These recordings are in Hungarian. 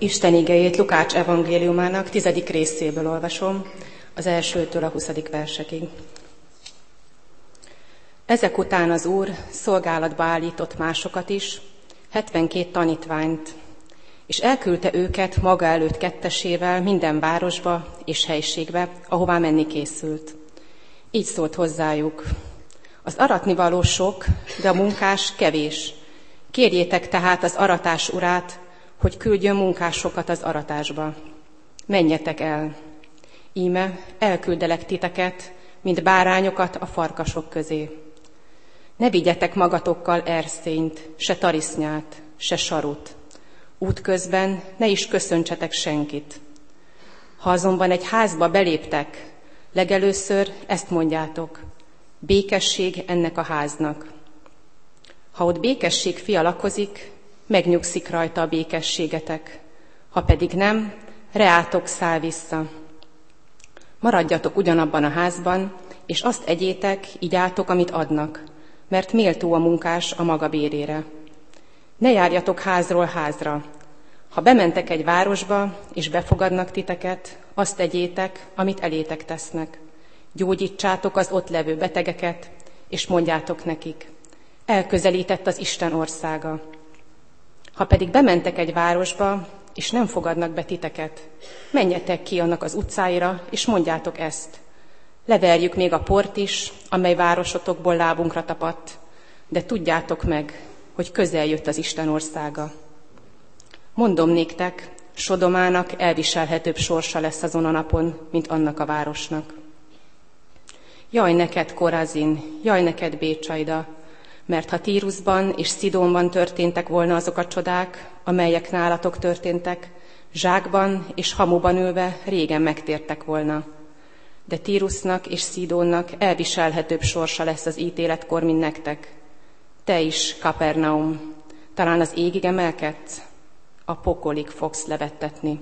Isten igéjét Lukács evangéliumának 10. részéből olvasom, az 1-től a 20. versekig. Ezek után az Úr szolgálatba állított másokat is, 72 tanítványt, és elküldte őket maga előtt kettesével minden városba és helységbe, ahová menni készült. Így szólt hozzájuk: az aratnivaló sok, de a munkás kevés. Kérjétek tehát az aratás urát, hogy küldjön munkásokat az aratásba. Menjetek el! Íme elküldelek titeket, mint bárányokat a farkasok közé. Ne vigyetek magatokkal erszényt, se tarisznyát, se sarut. Útközben ne is köszöntsetek senkit. Ha azonban egy házba beléptek, legelőször ezt mondjátok: békesség ennek a háznak. Ha ott békesség fialakozik, megnyugszik rajta a békességetek, ha pedig nem, reátok száll vissza. Maradjatok ugyanabban a házban, és azt egyétek, igyátok, amit adnak, mert méltó a munkás a maga bérére. Ne járjatok házról házra. Ha bementek egy városba, és befogadnak titeket, azt egyétek, amit elétek tesznek. Gyógyítsátok az ott levő betegeket, és mondjátok nekik: elközelített az Isten országa. Ha pedig bementek egy városba, és nem fogadnak be titeket, menjetek ki annak az utcáira, és mondjátok ezt: leverjük még a port is, amely városotokból lábunkra tapadt, de tudjátok meg, hogy közel jött az Isten országa. Mondom néktek, Sodomának elviselhetőbb sorsa lesz azon a napon, mint annak a városnak. Jaj neked, Korazin, jaj neked, Bécsaida, mert ha Tírusban és Szidónban történtek volna azok a csodák, amelyek nálatok történtek, zsákban és hamuban ülve régen megtértek volna. De Tírusnak és Szidónnak elviselhetőbb sorsa lesz az ítéletkor, mint nektek. Te is, Kapernaum, talán az égig emelkedsz, a pokolig fogsz levettetni.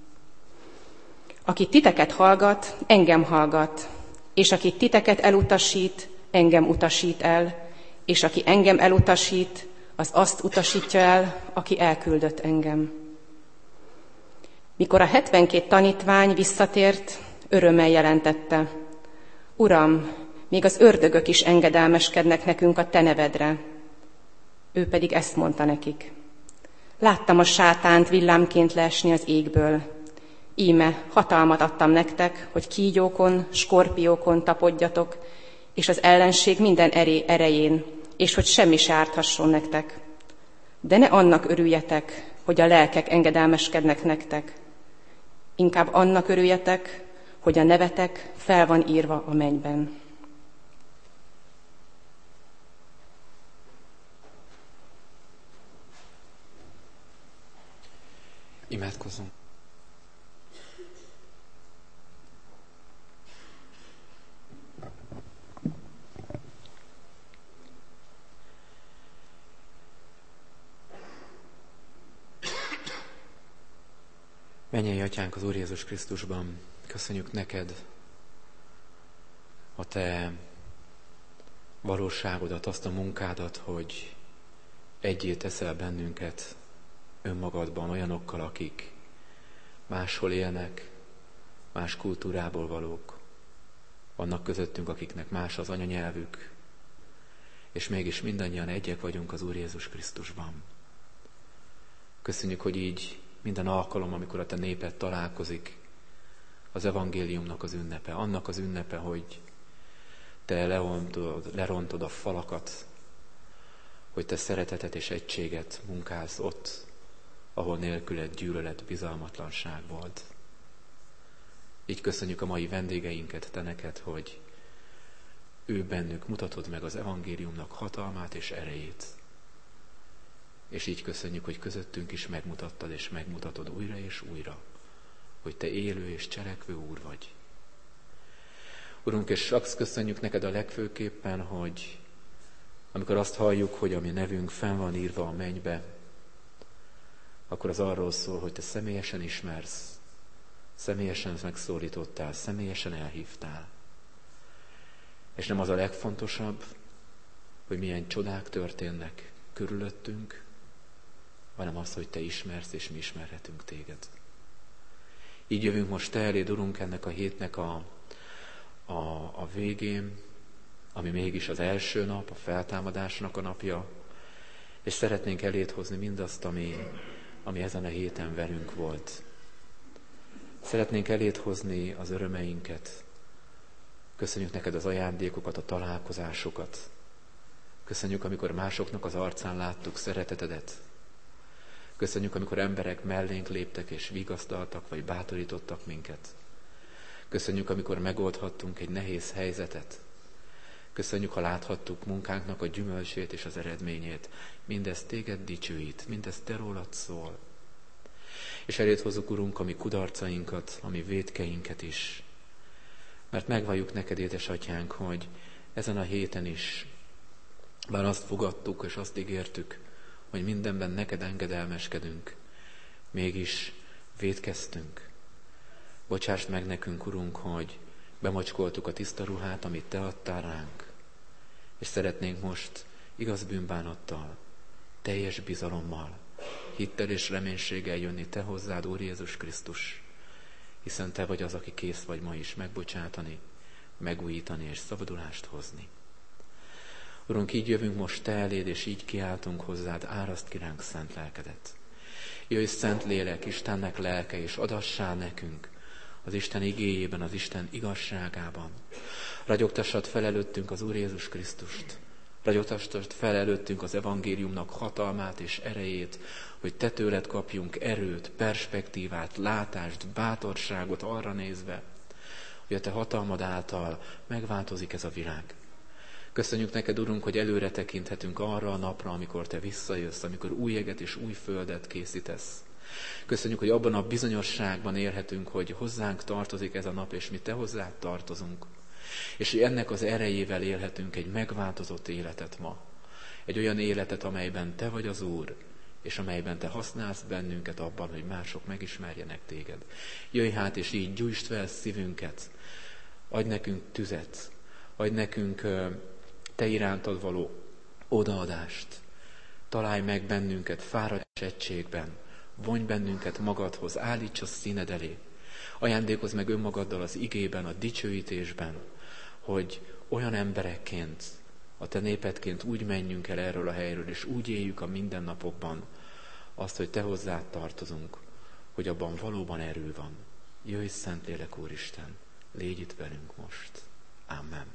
Aki titeket hallgat, engem hallgat, és aki titeket elutasít, engem utasít el, és aki engem elutasít, az azt utasítja el, aki elküldött engem. Mikor a 72 tanítvány visszatért, örömmel jelentette: Uram, még az ördögök is engedelmeskednek nekünk a te nevedre. Ő pedig ezt mondta nekik: láttam a sátánt villámként leesni az égből. Íme hatalmat adtam nektek, hogy kígyókon, skorpiókon tapodjatok, és az ellenség minden erején, és hogy semmi se árthasson nektek. De ne annak örüljetek, hogy a lelkek engedelmeskednek nektek. Inkább annak örüljetek, hogy a nevetek fel van írva a mennyben. Imádkozzunk. Mennyei Atyánk az Úr Jézus Krisztusban, köszönjük neked a te valóságodat, azt a munkádat, hogy egyé teszel bennünket önmagadban olyanokkal, akik máshol élnek, más kultúrából valók. Vannak közöttünk, akiknek más az anyanyelvük, és mégis mindannyian egyek vagyunk az Úr Jézus Krisztusban. Köszönjük, hogy így minden alkalom, amikor a te néped találkozik, az evangéliumnak az ünnepe, annak az ünnepe, hogy te lerontod a falakat, hogy te szeretetet és egységet munkálsz ott, ahol nélküled gyűlölet, bizalmatlanság volt. Így köszönjük a mai vendégeinket, te neked, hogy ő bennük mutatod meg az evangéliumnak hatalmát és erejét. És így köszönjük, hogy közöttünk is megmutattad és megmutatod újra és újra, hogy te élő és cselekvő Úr vagy. Urunk, és azt köszönjük neked a legfőképpen, hogy amikor azt halljuk, hogy a mi nevünk fenn van írva a mennybe, akkor az arról szól, hogy te személyesen ismersz, személyesen megszólítottál, személyesen elhívtál. És nem az a legfontosabb, hogy milyen csodák történnek körülöttünk, hanem az, hogy Te ismersz, és mi ismerhetünk Téged. Így jövünk most Te eléd, Urunk, ennek a hétnek a végén, ami mégis az első nap, a feltámadásnak a napja, és szeretnénk eléd hozni mindazt, ami ezen a héten velünk volt. Szeretnénk eléd hozni az örömeinket. Köszönjük neked az ajándékokat, a találkozásokat. Köszönjük, amikor másoknak az arcán láttuk szeretetedet. Köszönjük, amikor emberek mellénk léptek és vigasztaltak, vagy bátorítottak minket. Köszönjük, amikor megoldhattunk egy nehéz helyzetet. Köszönjük, ha láthattuk munkánknak a gyümölcsét és az eredményét. Mindez téged dicsőít, mindez te rólad szól. És eléd hozzuk, Urunk, a mi kudarcainkat, a mi vétkeinket is. Mert megvalljuk neked, édesatyánk, hogy ezen a héten is, bár azt fogadtuk és azt ígértük, hogy mindenben neked engedelmeskedünk, mégis vétkeztünk. Bocsásd meg nekünk, Urunk, hogy bemocskoltuk a tiszta ruhát, amit te adtál ránk, és szeretnénk most igaz bűnbánattal, teljes bizalommal, hittel és reménységgel jönni te hozzád, Úr Jézus Krisztus, hiszen te vagy az, aki kész vagy ma is megbocsátani, megújítani és szabadulást hozni. Urunk, így jövünk most te eléd, és így kiáltunk hozzád, áraszt ki ránk szent lelkedet. Jöjj, szent lélek, Istennek lelke, és adassál nekünk az Isten igéjében, az Isten igazságában. Ragyogtassad fel előttünk az Úr Jézus Krisztust. Ragyogtassad fel előttünk az evangéliumnak hatalmát és erejét, hogy te tőled kapjunk erőt, perspektívát, látást, bátorságot arra nézve, hogy a te hatalmad által megváltozik ez a világ. Köszönjük neked, Urunk, hogy előre tekinthetünk arra a napra, amikor te visszajössz, amikor új jeget és új földet készítesz. Köszönjük, hogy abban a bizonyosságban élhetünk, hogy hozzánk tartozik ez a nap, és mi te hozzád tartozunk. És hogy ennek az erejével élhetünk egy megváltozott életet ma. Egy olyan életet, amelyben te vagy az Úr, és amelyben te használsz bennünket abban, hogy mások megismerjenek téged. Jöjj hát, és így gyújtsd fel szívünket, adj nekünk tüzet, adj nekünk te irántad való odaadást. Találj meg bennünket fáradtságban, vonj bennünket magadhoz, állíts a színed elé. Ajándékozz meg önmagaddal az igében, a dicsőítésben, hogy olyan emberekként, a te népedként úgy menjünk el erről a helyről, és úgy éljük a mindennapokban azt, hogy te hozzád tartozunk, hogy abban valóban erő van. Jöjj, Szentlélek Úristen, légy itt velünk most. Amen.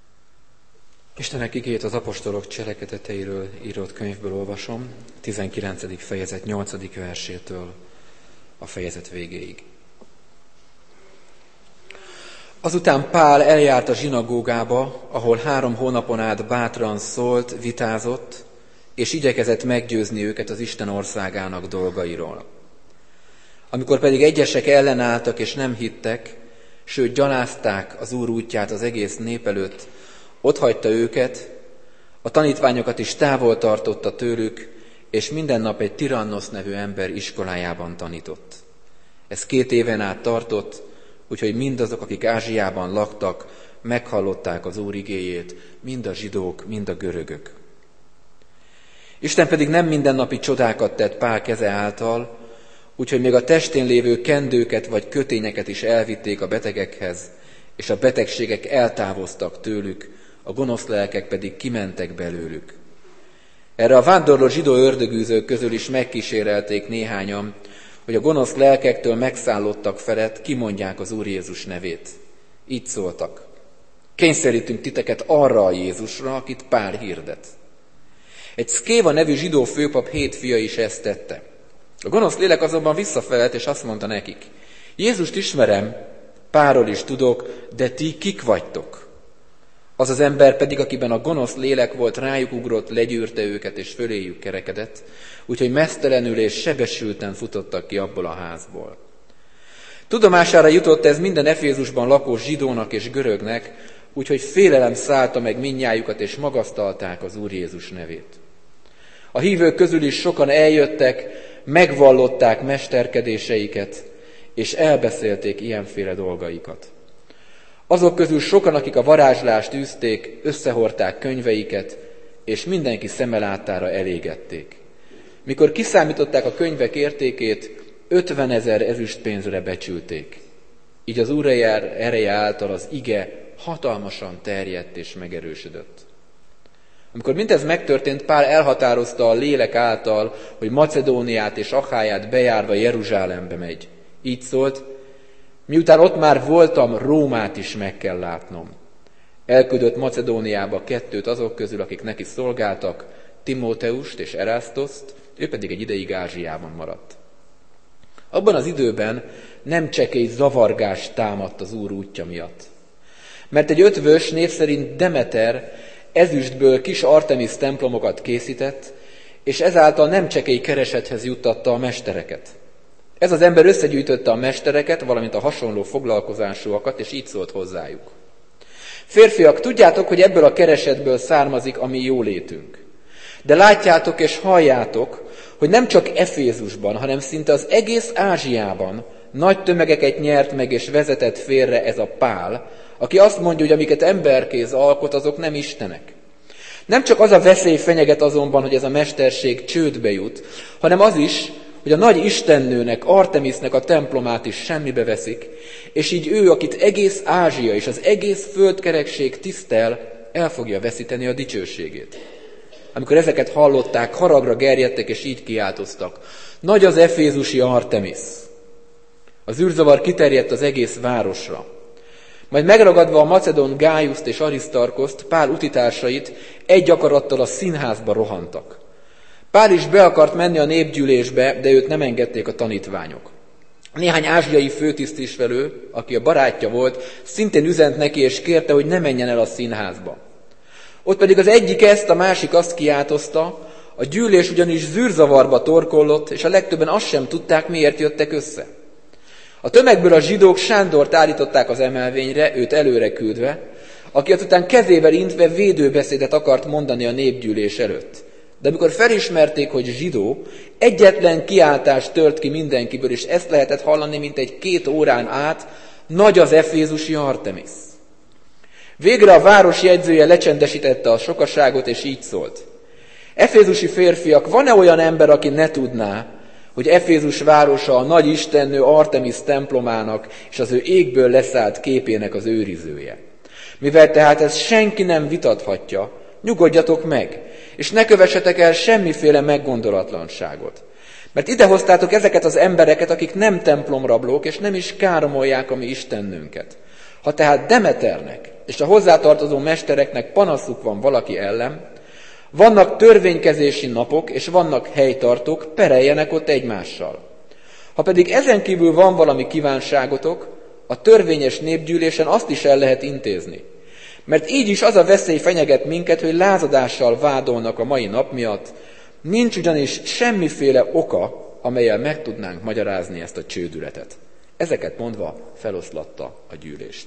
Istenek igét az apostolok cselekedeteiről írott könyvből olvasom, 19. fejezet 8. versétől a fejezet végéig. Azután Pál eljárt a zsinagógába, ahol 3 hónapon át bátran szólt, vitázott, és igyekezett meggyőzni őket az Isten országának dolgairól. Amikor pedig egyesek ellenálltak és nem hittek, sőt gyalázták az Úr útját az egész nép előtt, otthagyta őket, a tanítványokat is távol tartotta tőlük, és minden nap egy Tirannosz nevű ember iskolájában tanított. Ez 2 éven át tartott, úgyhogy mindazok, akik Ázsiában laktak, meghallották az Úr igéjét, mind a zsidók, mind a görögök. Isten pedig nem mindennapi csodákat tett Pál keze által, úgyhogy még a testén lévő kendőket vagy kötényeket is elvitték a betegekhez, és a betegségek eltávoztak tőlük, a gonosz lelkek pedig kimentek belőlük. Erre a vándorló zsidó ördögűzők közül is megkísérelték néhányan, hogy a gonosz lelkektől megszállottak felett kimondják az Úr Jézus nevét. Így szóltak: kényszerítünk titeket arra a Jézusra, akit Pál hirdet. Egy Szkéva nevű zsidó főpap 7 fia is ezt tette. A gonosz lélek azonban visszafelelt, és azt mondta nekik: Jézust ismerem, Pálról is tudok, de ti kik vagytok? Az az ember pedig, akiben a gonosz lélek volt, rájuk ugrott, legyűrte őket, és föléjük kerekedett, úgyhogy meztelenül és sebesülten futottak ki abból a házból. Tudomására jutott ez minden Efézusban lakó zsidónak és görögnek, úgyhogy félelem szállta meg mindnyájukat, és magasztalták az Úr Jézus nevét. A hívők közül is sokan eljöttek, megvallották mesterkedéseiket, és elbeszélték ilyenféle dolgaikat. Azok közül sokan, akik a varázslást űzték, összehordták könyveiket, és mindenki szeme láttára elégették. Mikor kiszámították a könyvek értékét, 50 000 ezüstpénzre becsülték. Így az Úr ereje által az ige hatalmasan terjedt és megerősödött. Amikor mindez megtörtént, Pál elhatározta a lélek által, hogy Macedóniát és Acháját bejárva Jeruzsálembe megy. Így szólt: miután ott már voltam, Rómát is meg kell látnom. Elküldött Macedóniába 2 azok közül, akik neki szolgáltak, Timóteust és Erasztoszt, ő pedig egy ideig Ázsiában maradt. Abban az időben nem csekély zavargás támadt az Úr útja miatt. Mert egy ötvös, név szerint Demeter ezüstből kis Artemisz templomokat készített, és ezáltal nem csekély keresethez juttatta a mestereket. Ez az ember összegyűjtötte a mestereket, valamint a hasonló foglalkozásúakat, és így szólt hozzájuk: férfiak, tudjátok, hogy ebből a keresetből származik a mi jólétünk. De látjátok és halljátok, hogy nem csak Efézusban, hanem szinte az egész Ázsiában nagy tömegeket nyert meg és vezetett félre ez a Pál, aki azt mondja, hogy amiket emberkéz alkot, azok nem istenek. Nem csak az a veszély fenyeget azonban, hogy ez a mesterség csődbe jut, hanem az is, hogy a nagy istennőnek, Artemisznek a templomát is semmibe veszik, és így ő, akit egész Ázsia és az egész földkerekség tisztel, el fogja veszíteni a dicsőségét. Amikor ezeket hallották, haragra gerjedtek, és így kiáltoztak: nagy az efézusi Artemisz! Az űrzavar kiterjedt az egész városra. Majd megragadva a macedón Gájuszt és Arisztarkoszt, Pál utitársait, egy akarattal a színházba rohantak. Pál is be akart menni a népgyűlésbe, de őt nem engedték a tanítványok. Néhány ázsiai főtisztviselő, aki a barátja volt, szintén üzent neki, és kérte, hogy ne menjen el a színházba. Ott pedig az egyik ezt, a másik azt kiáltozta, a gyűlés ugyanis zűrzavarba torkollott, és a legtöbben azt sem tudták, miért jöttek össze. A tömegből a zsidók Sándort állították az emelvényre, őt előre küldve, aki azután kezével intve védőbeszédet akart mondani a népgyűlés előtt. De amikor felismerték, hogy zsidó, egyetlen kiáltás tört ki mindenkiből, és ezt lehetett hallani, mint egy 2 órán át: nagy az efézusi Artemisz. Végre a város jegyzője lecsendesítette a sokaságot, és így szólt: efézusi férfiak, van-e olyan ember, aki ne tudná, hogy Efézus városa a nagy istennő Artemisz templomának és az ő égből leszállt képének az őrizője? Mivel tehát ezt senki nem vitathatja, nyugodjatok meg, és ne kövessetek el semmiféle meggondolatlanságot. Mert idehoztátok ezeket az embereket, akik nem templomrablók, és nem is káromolják a mi istennünket. Ha tehát Demeternek és a hozzátartozó mestereknek panaszuk van valaki ellen, vannak törvénykezési napok, és vannak helytartók, pereljenek ott egymással. Ha pedig ezen kívül van valami kívánságotok, a törvényes népgyűlésen azt is el lehet intézni. Mert így is az a veszély fenyeget minket, hogy lázadással vádolnak a mai nap miatt, nincs ugyanis semmiféle oka, amellyel meg tudnánk magyarázni ezt a csődületet. Ezeket mondva feloszlatta a gyűlést.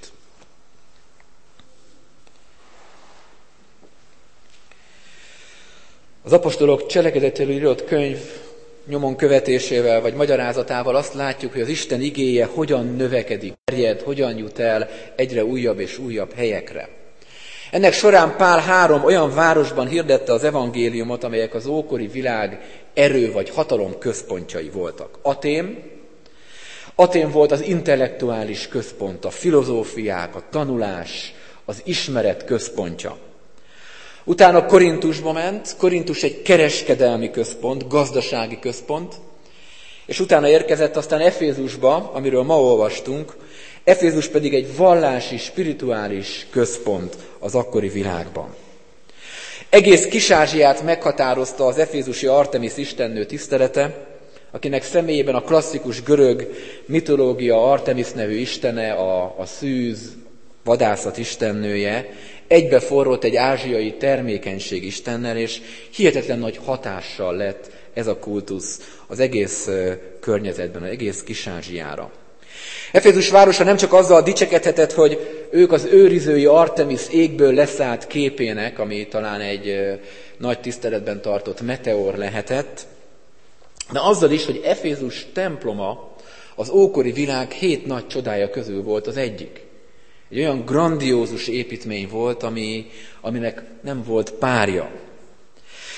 Az apostolok cselekedetéről írott könyv nyomon követésével vagy magyarázatával azt látjuk, hogy az Isten igéje hogyan növekedik, terjed, hogyan jut el egyre újabb és újabb helyekre. Ennek során Pál 3 olyan városban hirdette az evangéliumot, amelyek az ókori világ erő vagy hatalom központjai voltak. Atén volt az intellektuális központ, a filozófiák, a tanulás, az ismeret központja. Utána Korintusba ment, Korintus egy kereskedelmi központ, gazdasági központ, és utána érkezett aztán Efézusba, amiről ma olvastunk, Efézus pedig egy vallási, spirituális központ az akkori világban. Egész Kis-Ázsiát meghatározta az efézusi Artemisz istennő tisztelete, akinek személyében a klasszikus görög mitológia Artemisz nevű istene, a szűz, vadászat istennője, egybeforrott egy ázsiai termékenység istennel, és hihetetlen nagy hatással lett ez a kultusz az egész környezetben, az egész Kis-Ázsiára. Efézus városa nem csak azzal dicsekedhetett, hogy ők az őrizői Artemisz égből leszállt képének, ami talán egy nagy tiszteletben tartott meteor lehetett, de azzal is, hogy Efézus temploma az ókori világ 7 nagy csodája közül volt az egyik. Egy olyan grandiózus építmény volt, aminek nem volt párja.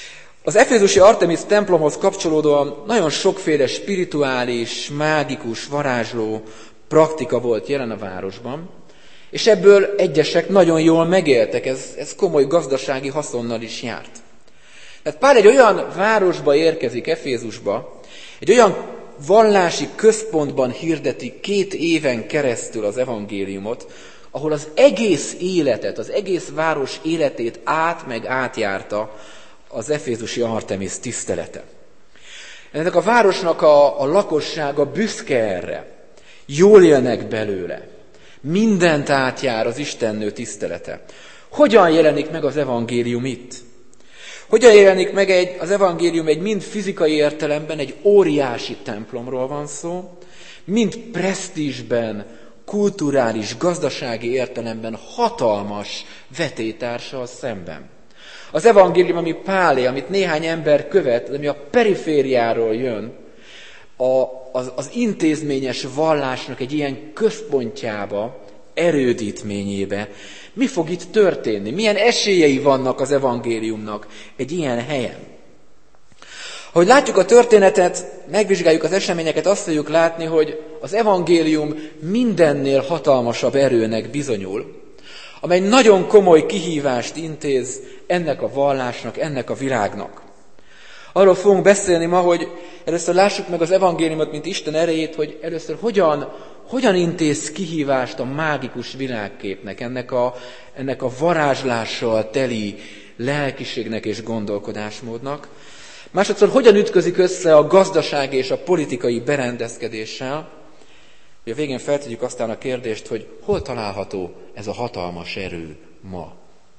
Az efézusi Artemis templomhoz kapcsolódóan nagyon sokféle spirituális, mágikus, varázsló praktika volt jelen a városban, és ebből egyesek nagyon jól megéltek, ez komoly gazdasági haszonnal is járt. Tehát Pál egy olyan városba érkezik, Efézusba, egy olyan vallási központban hirdeti 2 éven keresztül az evangéliumot, ahol az egész életet, az egész város életét átjárta az efézusi Artemis tisztelete. Ennek a városnak a lakossága büszke erre, jól élnek belőle, mindent átjár az Istennő tisztelete. Hogyan jelenik meg az evangélium itt? Hogyan jelenik meg az evangélium egy mind fizikai értelemben, egy óriási templomról van szó, mind presztízsben, kulturális, gazdasági értelemben hatalmas vetélytársal szemben. Az evangélium, ami Pálé, amit néhány ember követ, ami a perifériáról jön, az intézményes vallásnak egy ilyen központjába, erődítményébe. Mi fog itt történni? Milyen esélyei vannak az evangéliumnak egy ilyen helyen? Ahogy látjuk a történetet, megvizsgáljuk az eseményeket, azt fogjuk látni, hogy az evangélium mindennél hatalmasabb erőnek bizonyul, amely nagyon komoly kihívást intéz ennek a vallásnak, ennek a világnak. Arról fogunk beszélni ma, hogy először lássuk meg az evangéliumot, mint Isten erejét, hogy először hogyan intéz kihívást a mágikus világképnek, ennek a varázslással teli lelkiségnek és gondolkodásmódnak. Másodszor hogyan ütközik össze a gazdasági és a politikai berendezkedéssel, hogy a végén feltegyük aztán a kérdést, hogy hol található ez a hatalmas erő ma.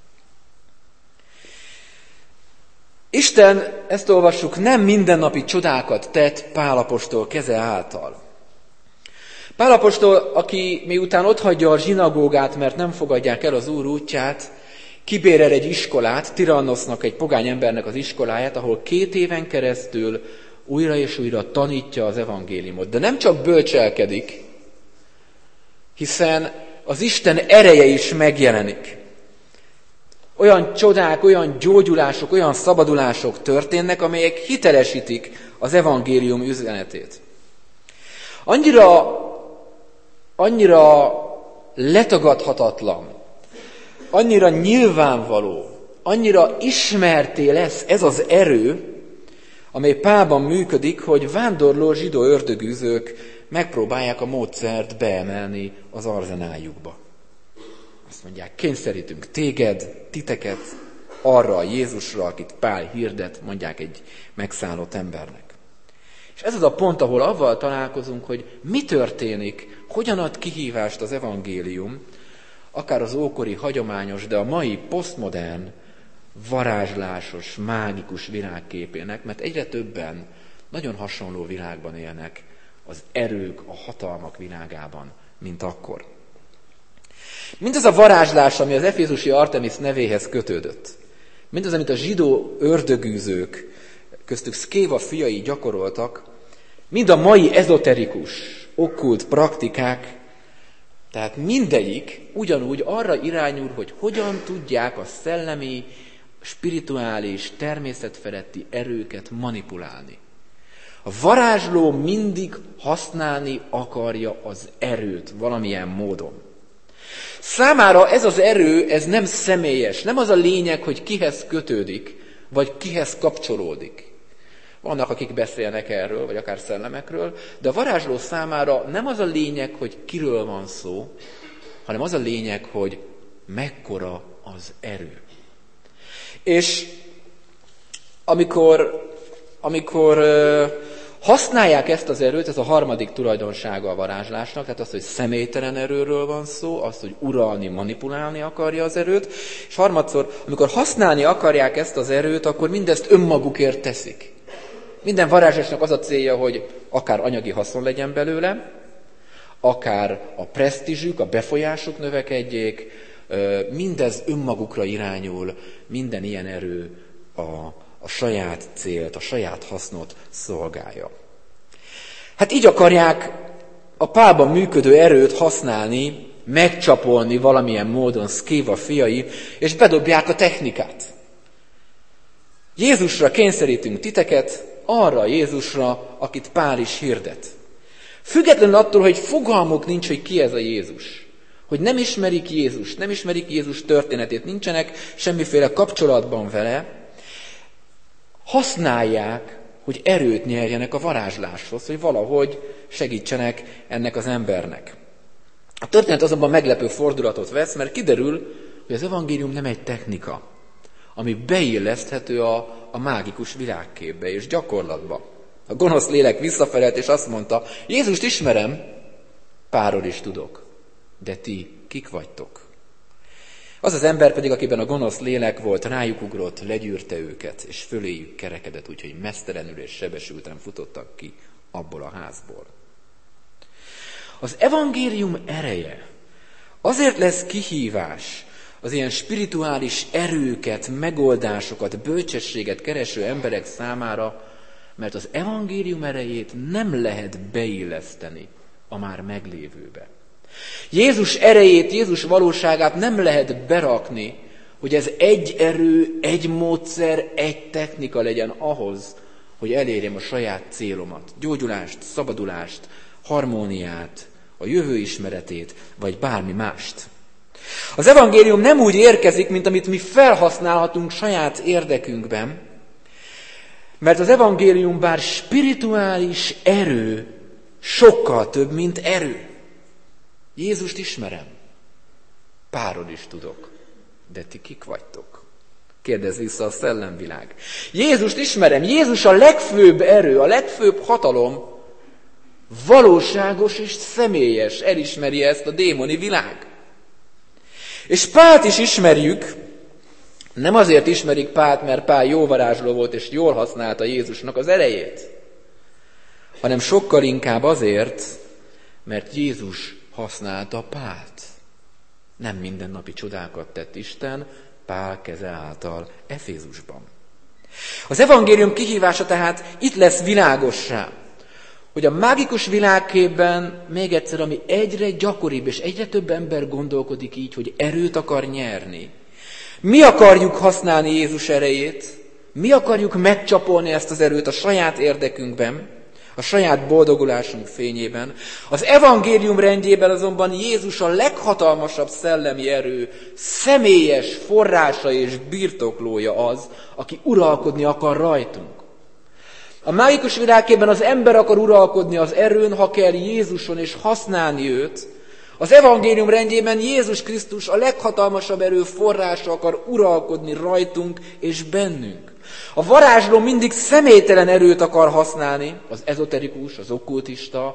Isten, ezt olvassuk, nem mindennapi csodákat tett Pál apostol keze által. Pál apostol, aki miután otthagyja a zsinagógát, mert nem fogadják el az Úr útját, kibérel egy iskolát, Tirannosznak, egy pogány embernek az iskoláját, ahol 2 éven keresztül újra és újra tanítja az evangéliumot. De nem csak bölcselkedik, hiszen az Isten ereje is megjelenik. Olyan csodák, olyan gyógyulások, olyan szabadulások történnek, amelyek hitelesítik az evangélium üzenetét. Annyira letagadhatatlan, annyira nyilvánvaló, annyira ismerté lesz ez az erő, amely Pálban működik, hogy vándorló zsidó ördögűzők megpróbálják a módszert beemelni az arzenáljukba. Azt mondják, kényszerítünk titeket arra a Jézusra, akit Pál hirdet, mondják egy megszállott embernek. És ez az a pont, ahol avval találkozunk, hogy mi történik, hogyan ad kihívást az evangélium, akár az ókori hagyományos, de a mai posztmodern, varázslásos, mágikus világképének, mert egyre többen nagyon hasonló világban élnek az erők, a hatalmak világában, mint akkor. Mindaz a varázslás, ami az efézusi Artemis nevéhez kötődött, mindaz, amit a zsidó ördögűzők, köztük Szkéva fiai gyakoroltak, mind a mai ezoterikus, okkult praktikák, tehát mindegyik ugyanúgy arra irányul, hogy hogyan tudják a szellemi, spirituális, természetfeletti erőket manipulálni. A varázsló mindig használni akarja az erőt valamilyen módon. Számára ez az erő, ez nem személyes, nem az a lényeg, hogy kihez kötődik, vagy kihez kapcsolódik. Vannak, akik beszélnek erről, vagy akár szellemekről, de a varázsló számára nem az a lényeg, hogy kiről van szó, hanem az a lényeg, hogy mekkora az erő. És amikor használják ezt az erőt, ez a harmadik tulajdonsága a varázslásnak, tehát az, hogy személytelen erőről van szó, az, hogy uralni, manipulálni akarja az erőt, és harmadszor, amikor használni akarják ezt az erőt, akkor mindezt önmagukért teszik. Minden varázslásnak az a célja, hogy akár anyagi haszon legyen belőle, akár a presztízsük, a befolyásuk növekedjék, mindez önmagukra irányul, minden ilyen erő a saját célt, a saját hasznot szolgálja. Hát így akarják a Pálban működő erőt használni, megcsapolni valamilyen módon Szkéva fiai, és bedobják a technikát. Jézusra kényszerítünk titeket, arra Jézusra, akit Pál is hirdet. Függetlenül attól, hogy fogalmuk nincs, hogy ki ez a Jézus. Hogy nem ismerik Jézust, nem ismerik Jézus történetét, nincsenek semmiféle kapcsolatban vele, használják, hogy erőt nyerjenek a varázsláshoz, hogy valahogy segítsenek ennek az embernek. A történet azonban meglepő fordulatot vesz, mert kiderül, hogy az evangélium nem egy technika, ami beilleszthető a mágikus világképbe és gyakorlatba. A gonosz lélek visszafelelt és azt mondta, Jézust ismerem, Pálról is tudok, de ti kik vagytok? Az az ember pedig, akiben a gonosz lélek volt, rájuk ugrott, legyűrte őket, és föléjük kerekedett, úgyhogy meztelenül és sebesülten futottak ki abból a házból. Az evangélium ereje azért lesz kihívás az ilyen spirituális erőket, megoldásokat, bölcsességet kereső emberek számára, mert az evangélium erejét nem lehet beilleszteni a már meglévőbe. Jézus erejét, Jézus valóságát nem lehet berakni, hogy ez egy erő, egy módszer, egy technika legyen ahhoz, hogy elérjem a saját célomat, gyógyulást, szabadulást, harmóniát, a jövő ismeretét, vagy bármi mást. Az evangélium nem úgy érkezik, mint amit mi felhasználhatunk saját érdekünkben, mert az evangélium bár spirituális erő, sokkal több, mint erő. Jézust ismerem, Pálról is tudok, de ti kik vagytok? Kérdez vissza a szellemvilág. Jézust ismerem, Jézus a legfőbb erő, a legfőbb hatalom, valóságos és személyes, elismeri ezt a démoni világ. És Pált is ismerjük, nem azért ismerik Pált, mert Pál jó varázsló volt és jól használta Jézusnak az erejét, hanem sokkal inkább azért, mert Jézus használta Pált. Nem mindennapi csodákat tett Isten Pál keze által Efézusban. Az evangélium kihívása tehát itt lesz világossá, hogy a mágikus világképben még egyszer, ami egyre gyakoribb és egyre több ember gondolkodik így, hogy erőt akar nyerni. Mi akarjuk használni Jézus erejét, mi akarjuk megcsapolni ezt az erőt a saját érdekünkben, a saját boldogulásunk fényében. Az evangélium rendjében azonban Jézus a leghatalmasabb szellemi erő, személyes forrása és birtoklója az, aki uralkodni akar rajtunk. A mágikus világképben az ember akar uralkodni az erőn, ha kell Jézuson és használni őt. Az evangélium rendjében Jézus Krisztus a leghatalmasabb erő forrása akar uralkodni rajtunk és bennünk. A varázsló mindig személytelen erőt akar használni, az ezoterikus, az okkultista,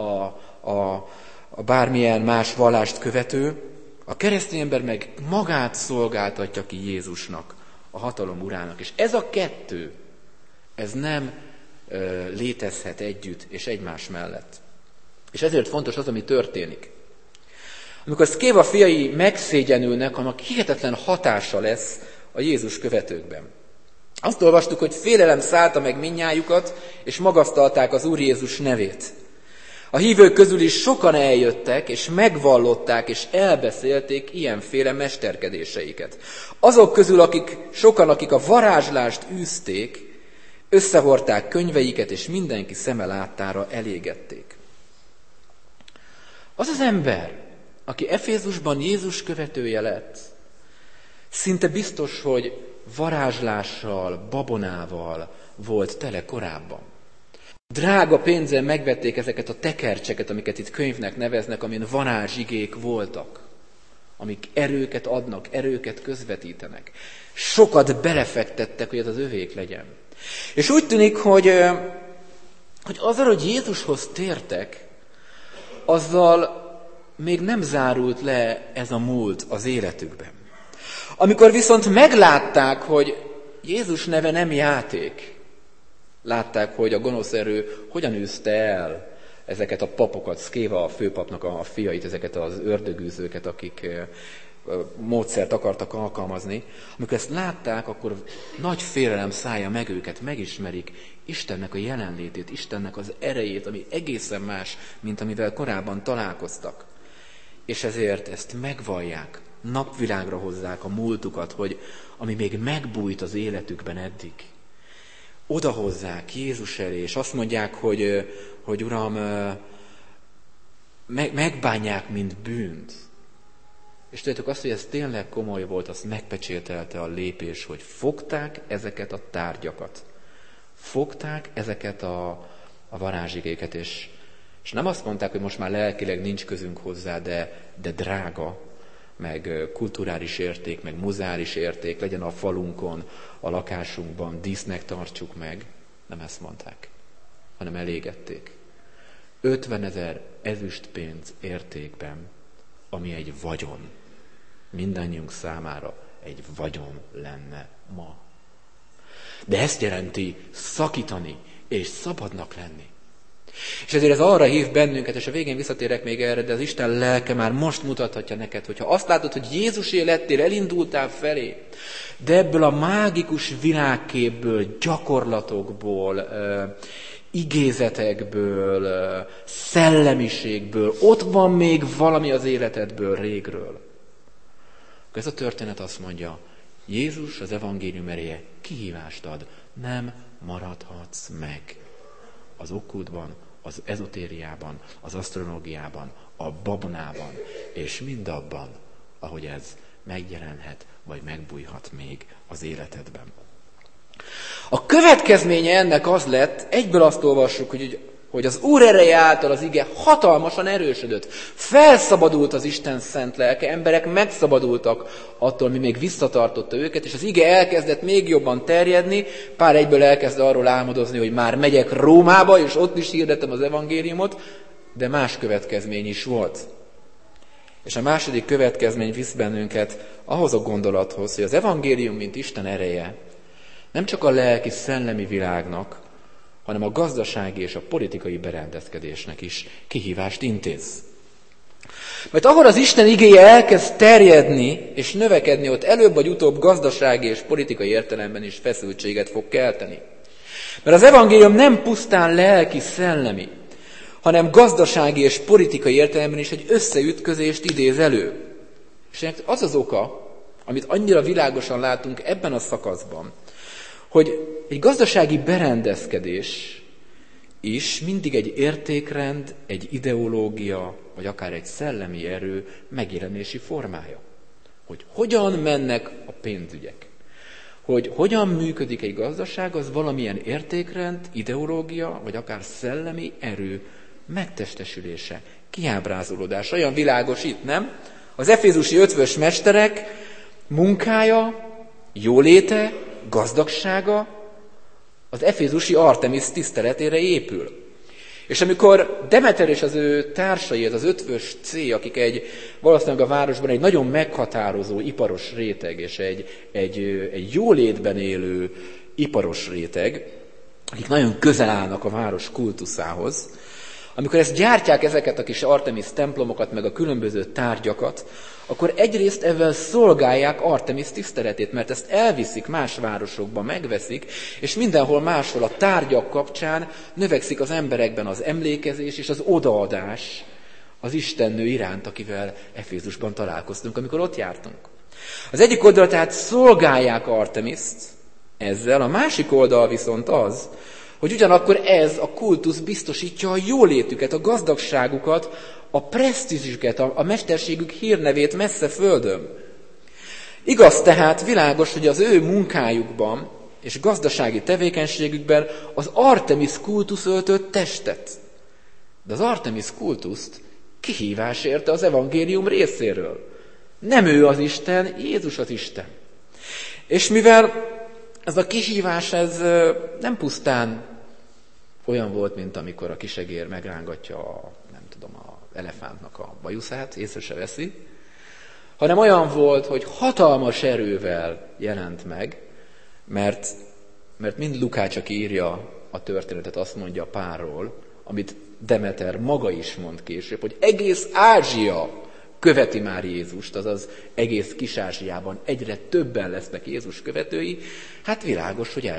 a bármilyen más vallást követő. A keresztény ember meg magát szolgáltatja ki Jézusnak, a hatalom urának. És ez a kettő, ez nem létezhet együtt és egymás mellett. És ezért fontos az, ami történik. Amikor Szkéva fiai megszégyenülnek, annak hihetetlen hatása lesz a Jézus követőkben. Azt olvastuk, hogy félelem szállta meg mindnyájukat, és magasztalták az Úr Jézus nevét. A hívők közül is sokan eljöttek, és megvallották, és elbeszélték ilyenféle mesterkedéseiket. Azok közül, sokan, akik a varázslást űzték, összehordták könyveiket, és mindenki szeme láttára elégették. Az az ember, aki Efézusban Jézus követője lett, szinte biztos, hogy varázslással, babonával volt tele korábban. Drága pénzzel megvették ezeket a tekercseket, amiket itt könyvnek neveznek, amin varázsigék voltak, amik erőket adnak, erőket közvetítenek. Sokat belefektettek, hogy ez az övék legyen. És úgy tűnik, hogy azzal, hogy Jézushoz tértek, azzal még nem zárult le ez a múlt az életükben. Amikor viszont meglátták, hogy Jézus neve nem játék, látták, hogy a gonosz erő hogyan űzte el ezeket a papokat, Szkéva a főpapnak a fiait, ezeket az ördögűzőket, akik módszert akartak alkalmazni. Amikor ezt látták, akkor nagy félelem szállja meg őket, megismerik Istennek a jelenlétét, Istennek az erejét, ami egészen más, mint amivel korábban találkoztak. És ezért ezt megvallják, napvilágra hozzák a múltukat, hogy ami még megbújt az életükben eddig, odahozzák Jézus elé, és azt mondják, hogy Uram, megbánják, mint bűnt. És tudjátok azt, hogy ez tényleg komoly volt, azt megpecsételte a lépés, hogy fogták ezeket a tárgyakat. Fogták ezeket a varázsigéket, és nem azt mondták, hogy most már lelkileg nincs közünk hozzá, de drága, meg kulturális érték, meg muzeális érték, legyen a falunkon, a lakásunkban, dísznek tartsuk meg. Nem ezt mondták, hanem elégették. 50 000 ezüstpénz értékben, ami egy vagyon. Mindannyiunk számára egy vagyon lenne ma. De ezt jelenti szakítani és szabadnak lenni. És ezért ez arra hív bennünket, és a végén visszatérek még erre, de az Isten lelke már most mutathatja neked, hogyha azt látod, hogy Jézusé lettél, elindultál felé, de ebből a mágikus világképből, gyakorlatokból, igézetekből, szellemiségből, ott van még valami az életedből régről. Ez a történet azt mondja, Jézus, az evangélium ereje kihívást ad, nem maradhatsz meg az okkultban, az ezotériában, az asztrológiában, a babonában, és mindabban, ahogy ez megjelenhet, vagy megbújhat még az életedben. A következménye ennek az lett, egyből azt olvassuk, hogy az Úr ereje által az ige hatalmasan erősödött. Felszabadult az Isten szent lelke, emberek megszabadultak attól, mi még visszatartotta őket, és az ige elkezdett még jobban terjedni. Pál egyből elkezd arról álmodozni, hogy már megyek Rómába, és ott is hirdetem az evangéliumot, de más következmény is volt. És a második következmény visz bennünket ahhoz a gondolathoz, hogy az evangélium, mint Isten ereje, nem csak a lelki, szellemi világnak, hanem a gazdasági és a politikai berendezkedésnek is kihívást intéz. Mert ahol az Isten igéje elkezd terjedni és növekedni, ott előbb vagy utóbb gazdasági és politikai értelemben is feszültséget fog kelteni. Mert az evangélium nem pusztán lelki, szellemi, hanem gazdasági és politikai értelemben is egy összeütközést idéz elő. És ennek az az oka, amit annyira világosan látunk ebben a szakaszban, hogy egy gazdasági berendezkedés is mindig egy értékrend, egy ideológia, vagy akár egy szellemi erő megjelenési formája. Hogy hogyan mennek a pénzügyek. Hogy hogyan működik egy gazdaság, az valamilyen értékrend, ideológia, vagy akár szellemi erő megtestesülése, kiábrázolódása. Olyan világos itt, nem? Az efézusi ötvös mesterek munkája, jóléte, gazdagsága az efézusi Artemis tiszteletére épül. És amikor Demeter és az ő társai, ez az ötvös C, akik valószínűleg a városban egy nagyon meghatározó iparos réteg, és egy jólétben élő iparos réteg, akik nagyon közel állnak a város kultuszához, amikor ezt gyártják, ezeket a kis Artemis templomokat, meg a különböző tárgyakat, akkor egyrészt ezzel szolgálják Artemis tiszteletét, mert ezt elviszik más városokba, megveszik, és mindenhol máshol a tárgyak kapcsán növekszik az emberekben az emlékezés és az odaadás az istennő iránt, akivel Efézusban találkoztunk, amikor ott jártunk. Az egyik oldal tehát szolgálják Artemiszt ezzel, a másik oldal viszont az, hogy ugyanakkor ez a kultusz biztosítja a jólétüket, a gazdagságukat, a presztízsüket, a mesterségük hírnevét messze földön. Igaz tehát, világos, hogy az ő munkájukban és gazdasági tevékenységükben az Artemis kultusz öltött testet. De az Artemis kultuszt kihívás érte az evangélium részéről. Nem ő az Isten, Jézus az Isten. És mivel ez a kihívás, ez nem pusztán olyan volt, mint amikor a kisegér megrángatja az elefántnak a bajuszát, észre se veszi, hanem olyan volt, hogy hatalmas erővel jelent meg, mert mind Lukács, aki írja a történetet, azt mondja Pálról, amit Demeter maga is mond később, hogy egész Ázsia követi már Jézust, azaz egész Kis-Ázsiában egyre többen lesznek Jézus követői, hát világos, hogy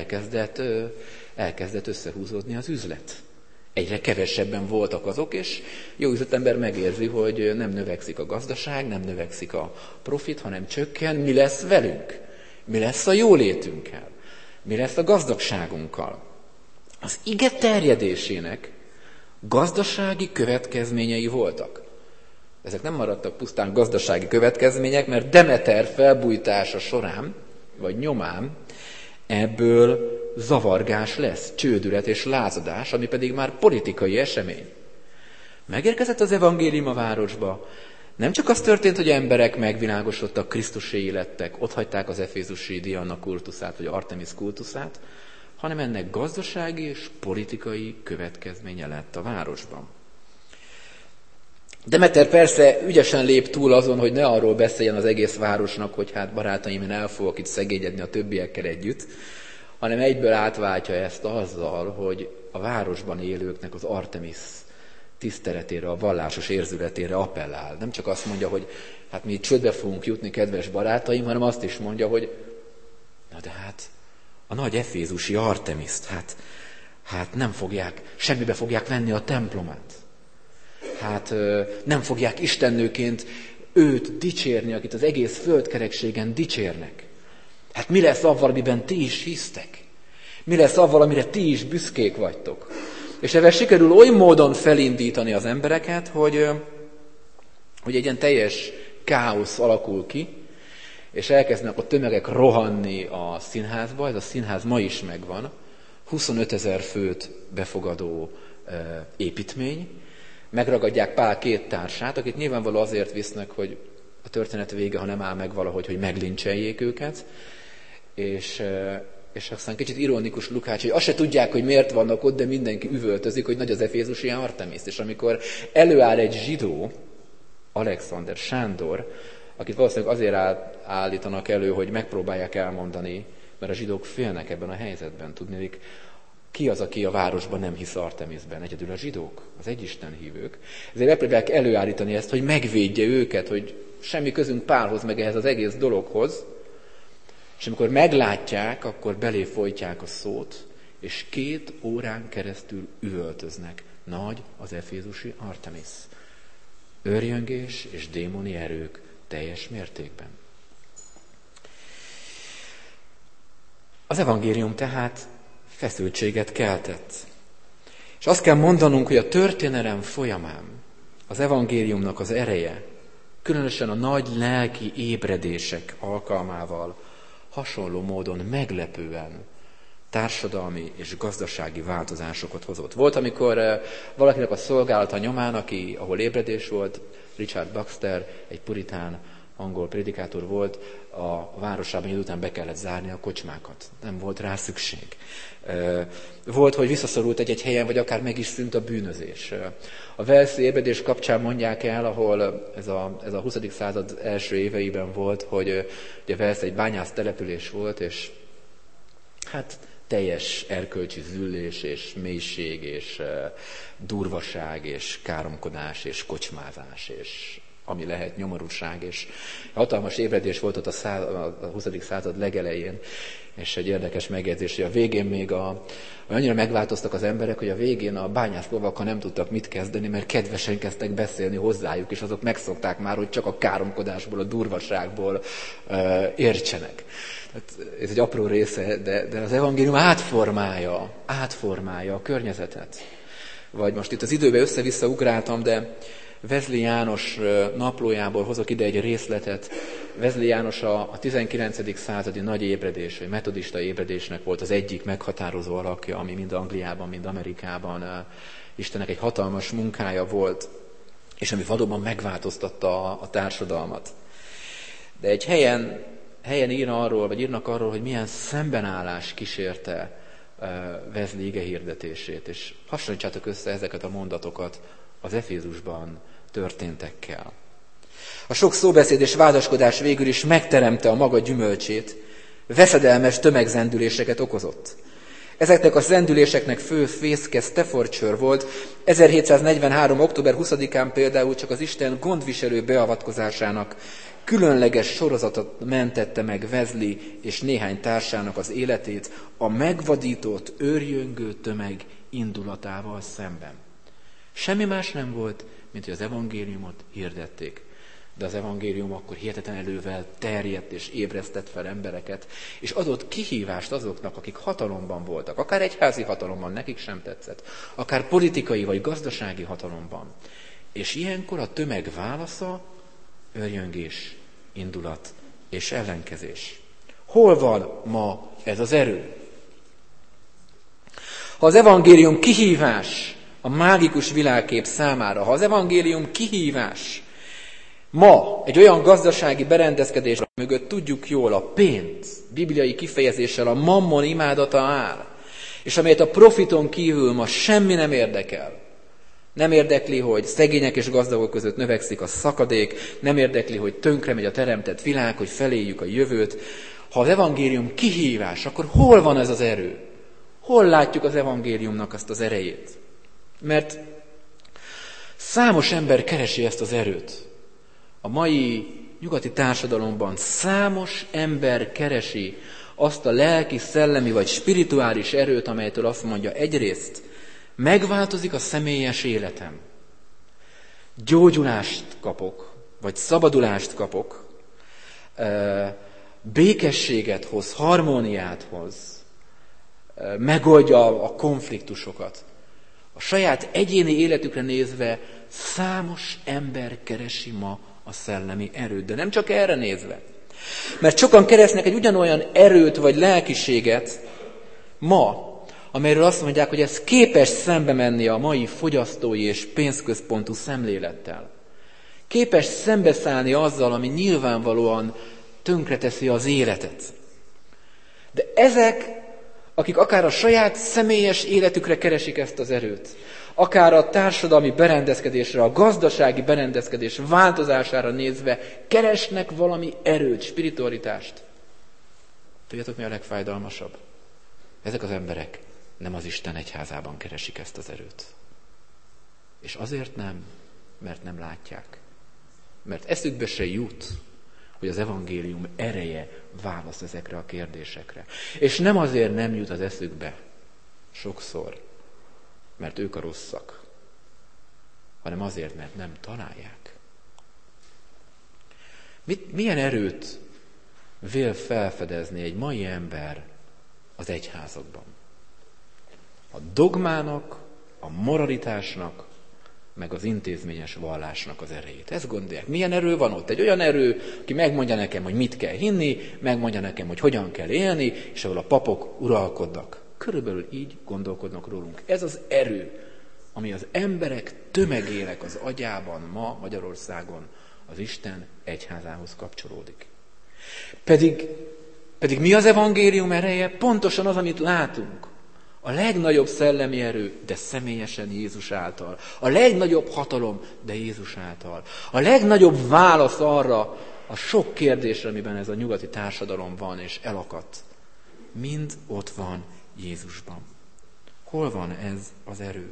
elkezdett összehúzódni az üzlet. Egyre kevesebben voltak azok, és jó üzletember megérzi, hogy nem növekszik a gazdaság, nem növekszik a profit, hanem csökken. Mi lesz velünk? Mi lesz a jólétünkkel? Mi lesz a gazdagságunkkal? Az ige terjedésének gazdasági következményei voltak. Ezek nem maradtak pusztán gazdasági következmények, mert Demeter felbujtása során, vagy nyomán ebből zavargás lesz, csődület és lázadás, ami pedig már politikai esemény. Megérkezett az evangélium a városba, nem csak az történt, hogy emberek megvilágosodtak, Krisztuséi lettek, otthagyták az efézusi Diana kultuszát, vagy Artemis kultuszát, hanem ennek gazdasági és politikai következménye lett a városban. Demeter persze ügyesen lép túl azon, hogy ne arról beszéljen az egész városnak, hogy hát barátaim, én el fogok itt szegényedni a többiekkel együtt, hanem egyből átváltja ezt azzal, hogy a városban élőknek az Artemis tiszteletére, a vallásos érzületére appellál. Nem csak azt mondja, hogy hát mi csődbe fogunk jutni, kedves barátaim, hanem azt is mondja, hogy na de hát a nagy efézusi Artemiszt, hát nem fogják, semmibe fogják venni a templomát. Hát nem fogják istennőként őt dicsérni, akit az egész földkerekségen dicsérnek. Hát mi lesz avval, amiben ti is hisztek? Mi lesz avval, amire ti is büszkék vagytok? És ezzel sikerül oly módon felindítani az embereket, hogy egy ilyen teljes káosz alakul ki, és elkezdenek a tömegek rohanni a színházba. Ez a színház ma is megvan. 25 000 főt befogadó építmény. Megragadják Pál 2 társát, akit nyilvánvaló azért visznek, hogy a történet vége, ha nem áll meg valahogy, hogy meglincseljék őket. És aztán kicsit ironikus Lukács, hogy azt se tudják, hogy miért vannak ott, de mindenki üvöltözik, hogy nagy az efézusi Artemis. És amikor előáll egy zsidó, Alexander Sándor, akit valószínűleg azért állítanak elő, hogy megpróbálják elmondani, mert a zsidók félnek ebben a helyzetben. Tudnék, ki az, aki a városban nem hisz Artemisben? Egyedül a zsidók, az egyisten hívők. Ezért megpróbálják előállítani ezt, hogy megvédje őket, hogy semmi közünk Pálhoz, meg ehhez az egész dologhoz. És amikor meglátják, akkor belé folytják a szót, és 2 órán keresztül üvöltöznek. Nagy az efézusi Artemis. Őrjöngés és démoni erők teljes mértékben. Az evangélium tehát feszültséget keltett. És azt kell mondanunk, hogy a történelem folyamán az evangéliumnak az ereje, különösen a nagy lelki ébredések alkalmával hasonló módon meglepően társadalmi és gazdasági változásokat hozott. Volt, amikor valakinek a szolgálata nyomán, ahol ébredés volt, Richard Baxter, egy puritán angol prédikátor volt, a városában idő után be kellett zárni a kocsmákat. Nem volt rá szükség. Volt, hogy visszaszorult egy helyen, vagy akár meg is szűnt a bűnözés. A walesi ébredés kapcsán mondják el, ahol ez a 20. század első éveiben volt, hogy ugye Wales egy bányász település volt, és hát teljes erkölcsi züllés, és mélység, és durvaság, és káromkodás, és kocsmázás, és ami lehet nyomorúság, és hatalmas ébredés volt ott a 20. század legelején, és egy érdekes megjegyzés, hogy a végén még annyira megváltoztak az emberek, hogy a végén a bányászlovakkal nem tudtak mit kezdeni, mert kedvesen kezdtek beszélni hozzájuk, és azok megszokták már, hogy csak a káromkodásból, a durvaságból értsenek. Ez egy apró része, de az evangélium átformálja a környezetet. Vagy most itt az időben össze-vissza ugráltam, de Wesley János naplójából hozok ide egy részletet. Wesley János a 19. századi nagy ébredés, vagy metodista ébredésnek volt az egyik meghatározó alakja, ami mind Angliában, mind Amerikában Istennek egy hatalmas munkája volt, és ami valóban megváltoztatta a társadalmat. De egy helyen írnak arról, hogy milyen szembenállás kísérte Wesley ige hirdetését, és hasonlítsátok össze ezeket a mondatokat az Efézusban történtekkel. A sok szóbeszéd és vádaskodás végül is megteremte a maga gyümölcsét, veszedelmes tömegzendüléseket okozott. Ezeknek a zendüléseknek fő fészke Staffordshire volt. 1743. október 20-án például csak az Isten gondviselő beavatkozásának különleges sorozatot mentette meg Wesley és néhány társának az életét a megvadított, őrjöngő tömeg indulatával szemben. Semmi más nem volt, mint hogy az evangéliumot hirdették. De az evangélium akkor hihetetlen erővel terjedt és ébresztett fel embereket, és adott kihívást azoknak, akik hatalomban voltak, akár egyházi hatalomban, nekik sem tetszett, akár politikai vagy gazdasági hatalomban. És ilyenkor a tömeg válasza örjöngés, indulat és ellenkezés. Hol van ma ez az erő? Ha az evangélium kihívás a mágikus világkép számára, ha az evangélium kihívás ma egy olyan gazdasági berendezkedés mögött tudjuk jól, a pénz, bibliai kifejezéssel a mammon imádata áll, és amelyet a profiton kívül ma semmi nem érdekel. Nem érdekli, hogy szegények és gazdagok között növekszik a szakadék, nem érdekli, hogy tönkre megy a teremtett világ, hogy feléljük a jövőt. Ha az evangélium kihívás, akkor hol van ez az erő? Hol látjuk az evangéliumnak azt az erejét? Mert számos ember keresi ezt az erőt. A mai nyugati társadalomban számos ember keresi azt a lelki, szellemi vagy spirituális erőt, amelytől azt mondja, egyrészt megváltozik a személyes életem. Gyógyulást kapok, vagy szabadulást kapok, békességet hoz, harmóniát hoz, megoldja a konfliktusokat. A saját egyéni életükre nézve számos ember keresi ma a szellemi erőt, de nem csak erre nézve. Mert sokan keresnek egy ugyanolyan erőt vagy lelkiséget ma, amelyről azt mondják, hogy ez képes szembe menni a mai fogyasztói és pénzközpontú szemlélettel. Képes szembeszállni azzal, ami nyilvánvalóan tönkreteszi az életet. De ezek, akik akár a saját személyes életükre keresik ezt az erőt, akár a társadalmi berendezkedésre, a gazdasági berendezkedés változására nézve keresnek valami erőt, spiritualitást. Tudjátok, mi a legfájdalmasabb? Ezek az emberek nem az Isten egyházában keresik ezt az erőt. És azért nem, mert nem látják. Mert eszükbe se jut, hogy az evangélium ereje válasz ezekre a kérdésekre. És nem azért nem jut az eszükbe sokszor, mert ők a rosszak, hanem azért, mert nem találják. Milyen erőt vél felfedezni egy mai ember az egyházakban? A dogmának, a moralitásnak, meg az intézményes vallásnak az erejét. Ezt gondolják. Milyen erő van ott? Egy olyan erő, aki megmondja nekem, hogy mit kell hinni, megmondja nekem, hogy hogyan kell élni, és ahol a papok uralkodnak. Körülbelül így gondolkodnak rólunk. Ez az erő, ami az emberek tömegének az agyában ma Magyarországon az Isten egyházához kapcsolódik. Pedig mi az evangélium ereje? Pontosan az, amit látunk. A legnagyobb szellemi erő, de személyesen Jézus által. A legnagyobb hatalom, de Jézus által. A legnagyobb válasz arra a sok kérdésre, amiben ez a nyugati társadalom van és elakadt. Mind ott van Jézusban. Hol van ez az erő?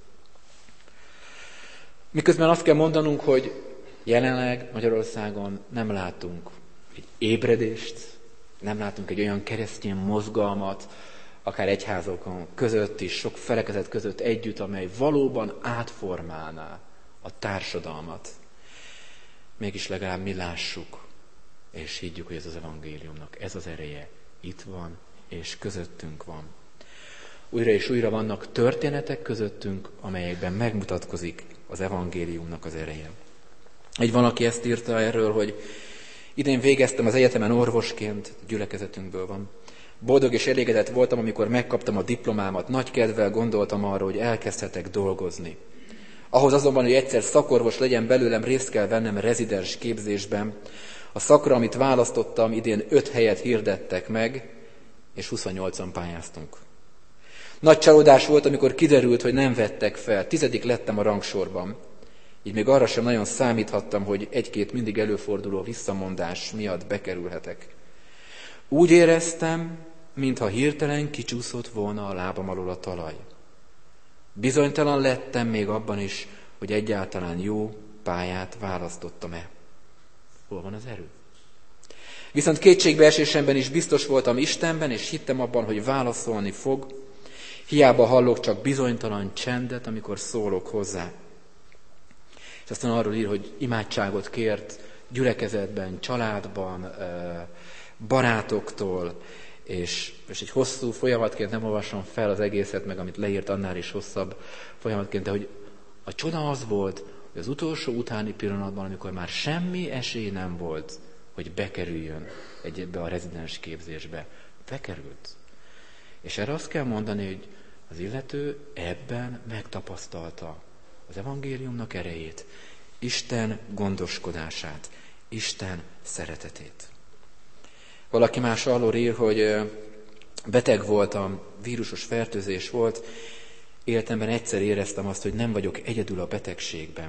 Miközben azt kell mondanunk, hogy jelenleg Magyarországon nem látunk egy ébredést, nem látunk egy olyan keresztény mozgalmat, akár egyházokon között is, sok felekezet között együtt, amely valóban átformálná a társadalmat. Mégis legalább mi lássuk, és higgyük, hogy ez az evangéliumnak ez az ereje itt van, és közöttünk van. Újra és újra vannak történetek közöttünk, amelyekben megmutatkozik az evangéliumnak az ereje. Egy valaki ezt írta erről, hogy idén végeztem az egyetemen orvosként, gyülekezetünkből van. Boldog és elégedett voltam, amikor megkaptam a diplomámat, nagy kedvel gondoltam arra, hogy elkezdhetek dolgozni. Ahhoz azonban, hogy egyszer szakorvos legyen belőlem, részt kell vennem rezidens képzésben. A szakra, amit választottam, idén 5 helyet hirdettek meg, és 28-an pályáztunk. Nagy csalódás volt, amikor kiderült, hogy nem vettek fel. 10. lettem a rangsorban. Így még arra sem nagyon számíthattam, hogy 1-2 mindig előforduló visszamondás miatt bekerülhetek. Úgy éreztem, mintha hirtelen kicsúszott volna a lábam alól a talaj. Bizonytalan lettem még abban is, hogy egyáltalán jó pályát választottam-e. Hol van az erő? Viszont kétségbeesésemben is biztos voltam Istenben, és hittem abban, hogy válaszolni fog. Hiába hallok csak bizonytalan csendet, amikor szólok hozzá. És aztán arról ír, hogy imádságot kért gyülekezetben, családban, barátoktól, és egy hosszú folyamatként nem olvasom fel az egészet, meg amit leírt, annál is hosszabb folyamatként, de hogy a csoda az volt, hogy az utolsó utáni pillanatban, amikor már semmi esély nem volt, hogy bekerüljön ebbe a rezidens képzésbe, bekerült. És erre azt kell mondani, hogy az illető ebben megtapasztalta az evangéliumnak erejét, Isten gondoskodását, Isten szeretetét. Valaki más arról ír, hogy beteg voltam, vírusos fertőzés volt, életemben egyszer éreztem azt, hogy nem vagyok egyedül a betegségben.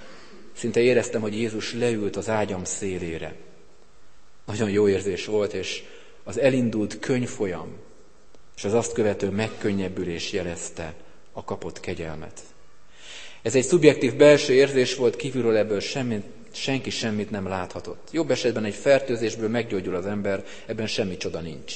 Szinte éreztem, hogy Jézus leült az ágyam szélére. Nagyon jó érzés volt, és az elindult könyvfolyam, és az azt követő megkönnyebbülés jelezte a kapott kegyelmet. Ez egy szubjektív belső érzés volt, kívülről ebből senki semmit nem láthatott. Jobb esetben egy fertőzésből meggyógyul az ember, ebben semmi csoda nincs.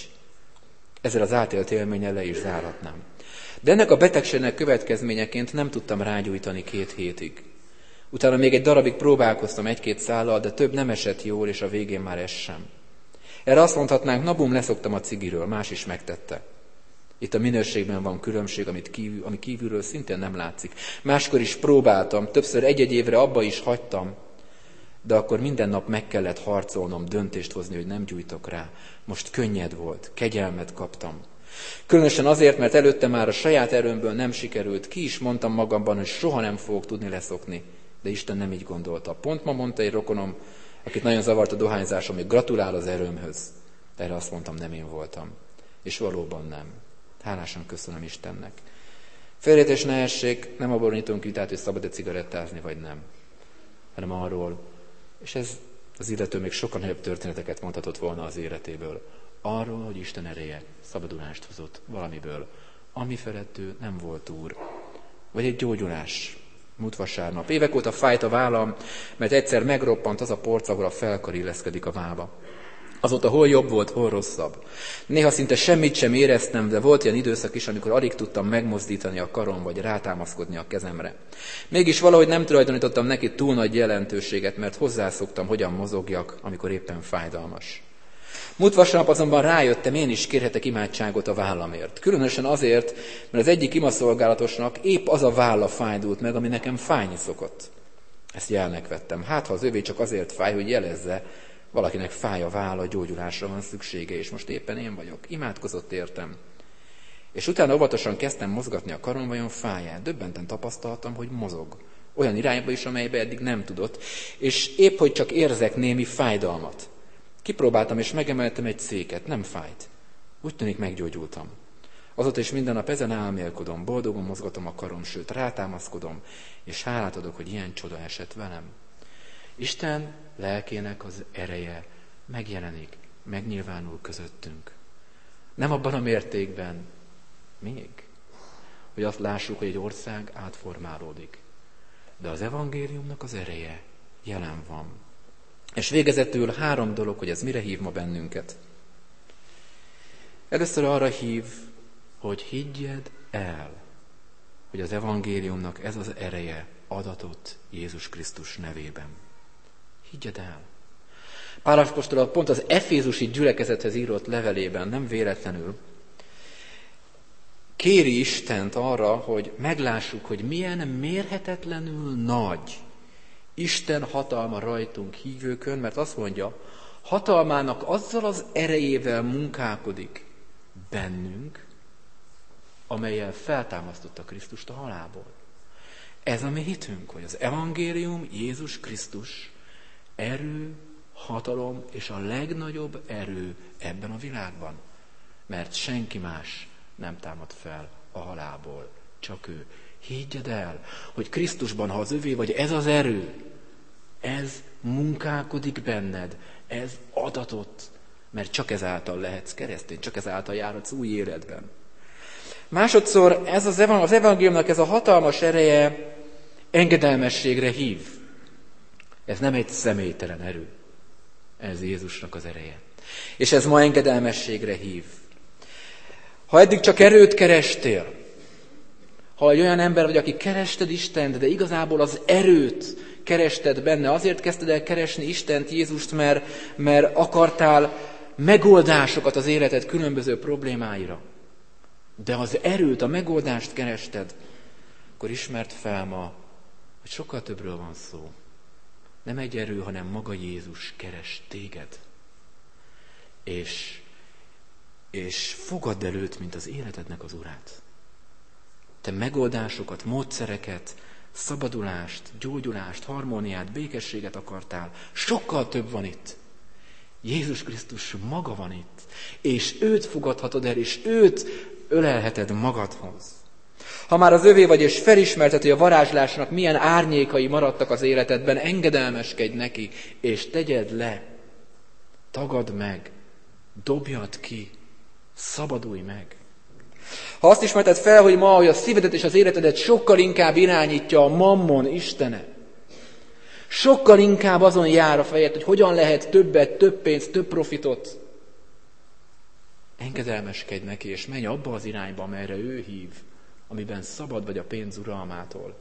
Ezzel az átélt élménnyel le is zárhatnám. De ennek a betegségnek következményeként nem tudtam rágyújtani 2 hétig. Utána még egy darabig próbálkoztam 1-2 szállal, de több nem esett jól, és a végén már ez sem. Erre azt mondhatnánk, na bum, leszoktam a cigiről, más is megtette. Itt a minőségben van különbség, ami kívülről szintén nem látszik. Máskor is próbáltam, többször egy-egy évre abba is hagytam, de akkor minden nap meg kellett harcolnom, döntést hozni, hogy nem gyújtok rá. Most könnyed volt, kegyelmet kaptam. Különösen azért, mert előtte már a saját erőmből nem sikerült, ki is mondtam magamban, hogy soha nem fogok tudni leszokni, de Isten nem így gondolta. Pont ma mondta egy rokonom, akit nagyon zavart a dohányzásom, hogy gratulál az erőmhöz. Erre azt mondtam, nem én voltam. És valóban nem. Hálásan köszönöm Istennek. Félreértés ne essék, nem abból nyitunk vitát, hogy szabad-e cigarettázni, vagy nem, hanem arról, és ez az illető még sokkal nagyobb történeteket mondhatott volna az életéből, arról, hogy Isten ereje szabadulást hozott valamiből, ami felett ő nem volt úr. Vagy egy gyógyulás. Múlt vasárnap. Évek óta fájt a vállam, mert egyszer megroppant az a porc, ahol a felkar illeszkedik a vállba. Azóta hol jobb volt, hol rosszabb. Néha szinte semmit sem éreztem, de volt ilyen időszak is, amikor alig tudtam megmozdítani a karom, vagy rátámaszkodni a kezemre. Mégis valahogy nem tulajdonítottam neki túl nagy jelentőséget, mert hozzászoktam, hogyan mozogjak, amikor éppen fájdalmas. Múlt vasárnap azonban rájöttem, én is kérhetek imádságot a vállamért. Különösen azért, mert az egyik imaszolgálatosnak épp az a válla fájdult meg, ami nekem fájni szokott. Ezt jelnek vettem. Hát, ha az övé csak azért fáj, hogy jelezze, valakinek fáj a válla, gyógyulásra van szüksége, és most éppen én vagyok. Imádkozott értem. És utána óvatosan kezdtem mozgatni a karom, vajon fáját. Döbbenten tapasztaltam, hogy mozog. Olyan irányba is, amelybe eddig nem tudott, és épp, hogy csak érzek némi fájdalmat. Kipróbáltam, és megemeltem egy széket, nem fájt. Úgy tűnik, meggyógyultam. Azóta is minden nap ezen álmélkodom, boldogon mozgatom a karom, sőt, rátámaszkodom, és hálát adok, hogy ilyen csoda esett velem. Isten lelkének az ereje megjelenik, megnyilvánul közöttünk. Nem abban a mértékben még, hogy azt lássuk, hogy egy ország átformálódik. De az evangéliumnak az ereje jelen van. És végezetül 3 dolog, hogy ez mire hív ma bennünket. Először arra hív, hogy higgyed el, hogy az evangéliumnak ez az ereje adatott Jézus Krisztus nevében. Higgyed el. Pál apostol pont az efézusi gyülekezethez írott levelében, nem véletlenül, kéri Istent arra, hogy meglássuk, hogy milyen mérhetetlenül nagy Isten hatalma rajtunk hívőkön, mert azt mondja, hatalmának azzal az erejével munkálkodik bennünk, amellyel feltámasztotta Krisztust a halálból. Ez a mi hitünk, hogy az evangélium, Jézus Krisztus erő, hatalom és a legnagyobb erő ebben a világban. Mert senki más nem támad fel a halálból, csak ő. Higgyed el, hogy Krisztusban, ha az övé vagy, ez az erő, ez munkálkodik benned, ez adatott, mert csak ezáltal lehetsz keresztény, csak ezáltal járhatsz új életben. Másodszor az evangéliumnak ez a hatalmas ereje engedelmességre hív. Ez nem egy személytelen erő, ez Jézusnak az ereje. És ez ma engedelmességre hív. Ha eddig csak erőt kerestél, ha egy olyan ember vagy, aki kerested Istent, de igazából az erőt kerested benne. Azért kezdted el keresni Istent, Jézust, mert akartál megoldásokat az életed különböző problémáira. De az erőt, a megoldást kerested, akkor ismerd fel ma, hogy sokkal többről van szó. Nem egy erő, hanem maga Jézus keres téged. És fogadd el őt, mint az életednek az urát. Te megoldásokat, módszereket, szabadulást, gyógyulást, harmóniát, békességet akartál. Sokkal több van itt. Jézus Krisztus maga van itt. És őt fogadhatod el, és őt ölelheted magadhoz. Ha már az övé vagy, és felismerted, hogy a varázslásnak milyen árnyékai maradtak az életedben, engedelmeskedj neki, és tegyed le. Tagadd meg. Dobjad ki. Szabadulj meg. Ha azt ismerted fel, hogy ma, hogy a szívedet és az életedet sokkal inkább irányítja a mammon istene, sokkal inkább azon jár a fejed, hogy hogyan lehet többet, több pénzt, több profitot, engedelmeskedj neki, és menj abba az irányba, amelyre ő hív, amiben szabad vagy a pénz uralmától.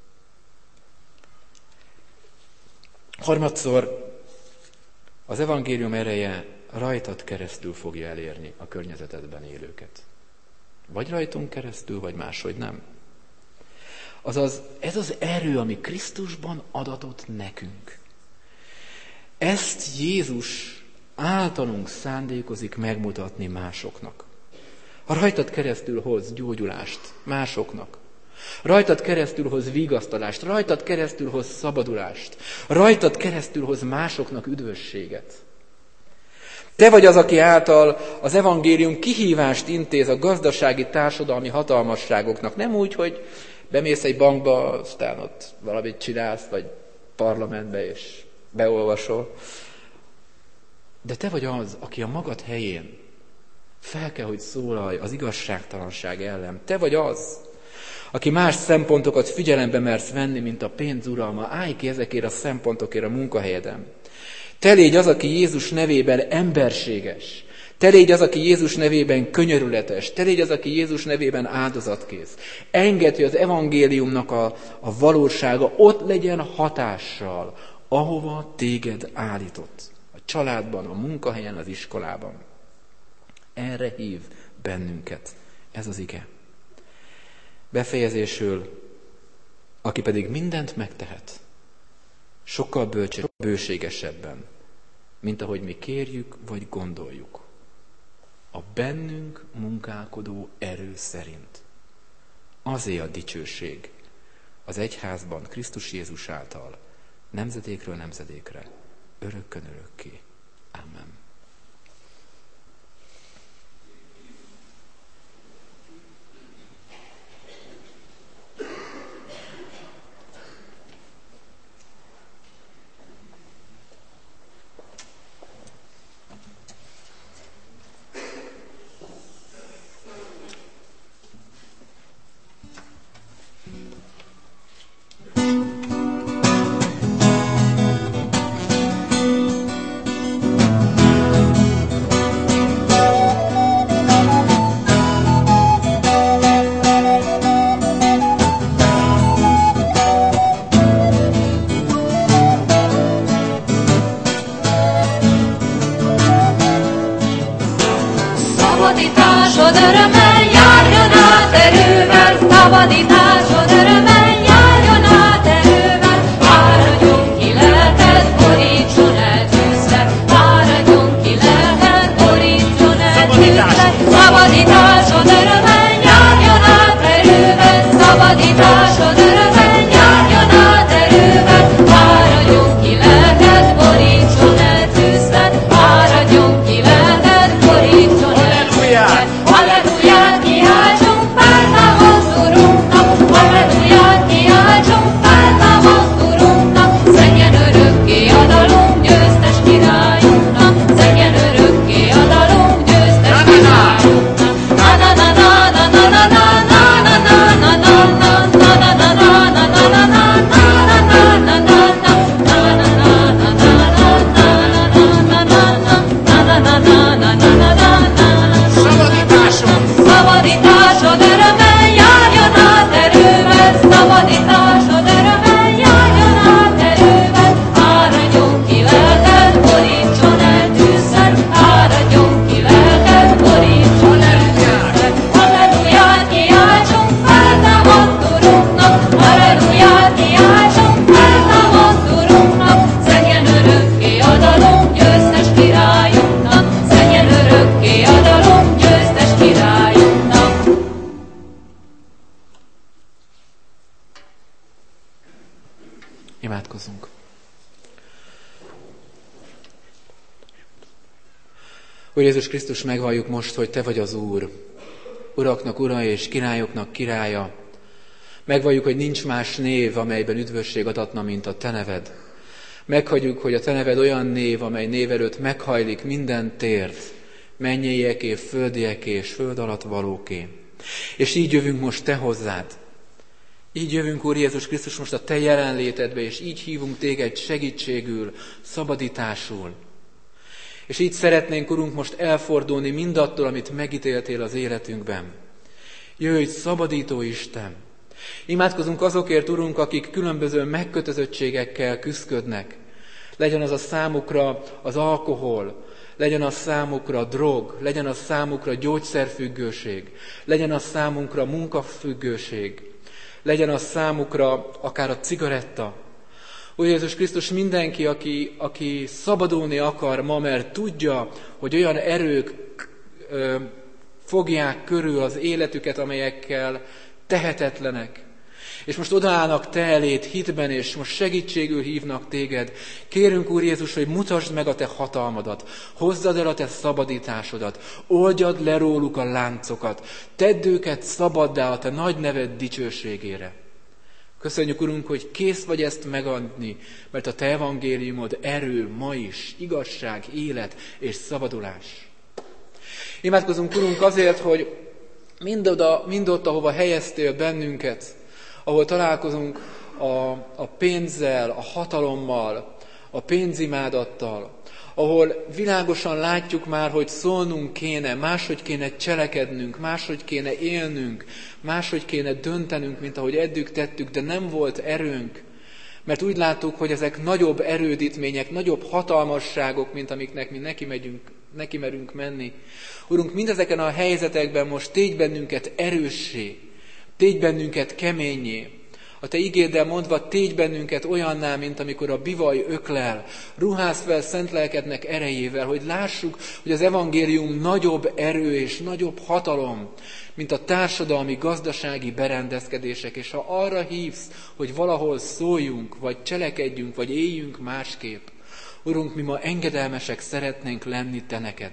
Harmadszor, az evangélium ereje rajtad keresztül fogja elérni a környezetedben élőket. Vagy rajtunk keresztül, vagy máshogy nem. Azaz, ez az erő, ami Krisztusban adatott nekünk. Ezt Jézus általunk szándékozik megmutatni másoknak. Ha rajtad keresztül hoz gyógyulást másoknak, rajtad keresztül hoz vigasztalást, rajtad keresztül hoz szabadulást, rajtad keresztül hoz másoknak üdvösséget. Te vagy az, aki által az evangélium kihívást intéz a gazdasági, társadalmi hatalmasságoknak. Nem úgy, hogy bemész egy bankba, aztán ott valamit csinálsz, vagy parlamentbe, és beolvasol. De te vagy az, aki a magad helyén fel kell, hogy szólalj az igazságtalanság ellen. Te vagy az, aki más szempontokat figyelembe mersz venni, mint a pénz uralma. Állj ki ezekért a szempontokért a munkahelyeden. Te légy az, aki Jézus nevében emberséges. Te légy az, aki Jézus nevében könyörületes. Te légy az, aki Jézus nevében áldozatkész. Engedd, hogy az evangéliumnak a valósága ott legyen hatással, ahova téged állított. A családban, a munkahelyen, az iskolában. Erre hív bennünket. Ez az ige. Befejezésül, aki pedig mindent megtehet, sokkal bőségesebben, mint ahogy mi kérjük vagy gondoljuk. A bennünk munkálkodó erő szerint. Azé a dicsőség az egyházban Krisztus Jézus által, nemzedékről nemzedékre, örökkön örökké. Amen. Imádkozzunk. Úr Jézus Krisztus, megvalljuk most, hogy Te vagy az Úr, uraknak ura és királyoknak királya. Megvalljuk, hogy nincs más név, amelyben üdvösség adatna, mint a Te neved. Meghagyjuk, hogy a Te neved olyan név, amely név előtt meghajlik minden térd, mennyieké, földieké és föld alatt valóké. És így jövünk most Te hozzád. Így jövünk, Úr Jézus Krisztus, most a Te jelenlétedbe, és így hívunk Téged segítségül, szabadításul. És így szeretnénk, Urunk, most elfordulni mindattól, amit megítéltél az életünkben. Jöjj, szabadító Isten! Imádkozunk azokért, Urunk, akik különböző megkötözöttségekkel küszködnek. Legyen az a számukra az alkohol, legyen az számukra a drog, legyen az számukra gyógyszerfüggőség, legyen az számunkra munkafüggőség, legyen az számukra akár a cigaretta. Úr Jézus Krisztus, mindenki, aki szabadulni akar ma, mert tudja, hogy olyan erők fogják körül az életüket, amelyekkel tehetetlenek. És most odaállnak Te eléd hitben, és most segítségül hívnak Téged. Kérünk, Úr Jézus, hogy mutasd meg a Te hatalmadat, hozzad el a Te szabadításodat, oldjad le róluk a láncokat, tedd őket szabaddá a Te nagy neved dicsőségére. Köszönjük, Urunk, hogy kész vagy ezt megadni, mert a Te evangéliumod erő ma is, igazság, élet és szabadulás. Imádkozunk, Urunk, azért, hogy mindott, ahova helyeztél bennünket, ahol találkozunk a pénzzel, a hatalommal, a pénzimádattal, ahol világosan látjuk már, hogy szólnunk kéne, máshogy kéne cselekednünk, máshogy kéne élnünk, máshogy kéne döntenünk, mint ahogy eddig tettük, de nem volt erőnk, mert úgy láttuk, hogy ezek nagyobb erődítmények, nagyobb hatalmasságok, mint amiknek mi neki merünk menni. Urunk, mindezeken a helyzetekben most tégy bennünket erőssé, tégy bennünket keményé. A Te igéddel mondva, tégy bennünket olyanná, mint amikor a bivaj öklel. Ruházz fel szent lelkednek erejével, hogy lássuk, hogy az evangélium nagyobb erő és nagyobb hatalom, mint a társadalmi, gazdasági berendezkedések. És ha arra hívsz, hogy valahol szóljunk, vagy cselekedjünk, vagy éljünk másképp, Urunk, mi ma engedelmesek szeretnénk lenni Te neked.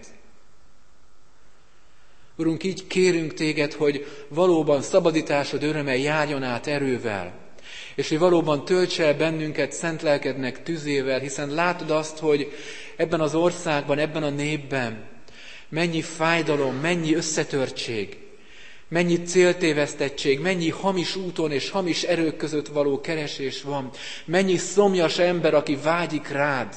Urunk, így kérünk Téged, hogy valóban szabadításod öröme járjon át erővel, és hogy valóban tölts el bennünket szent lelkednek tüzével, hiszen látod azt, hogy ebben az országban, ebben a népben mennyi fájdalom, mennyi összetörtség, mennyi céltévesztettség, mennyi hamis úton és hamis erők között való keresés van, mennyi szomjas ember, aki vágyik rád,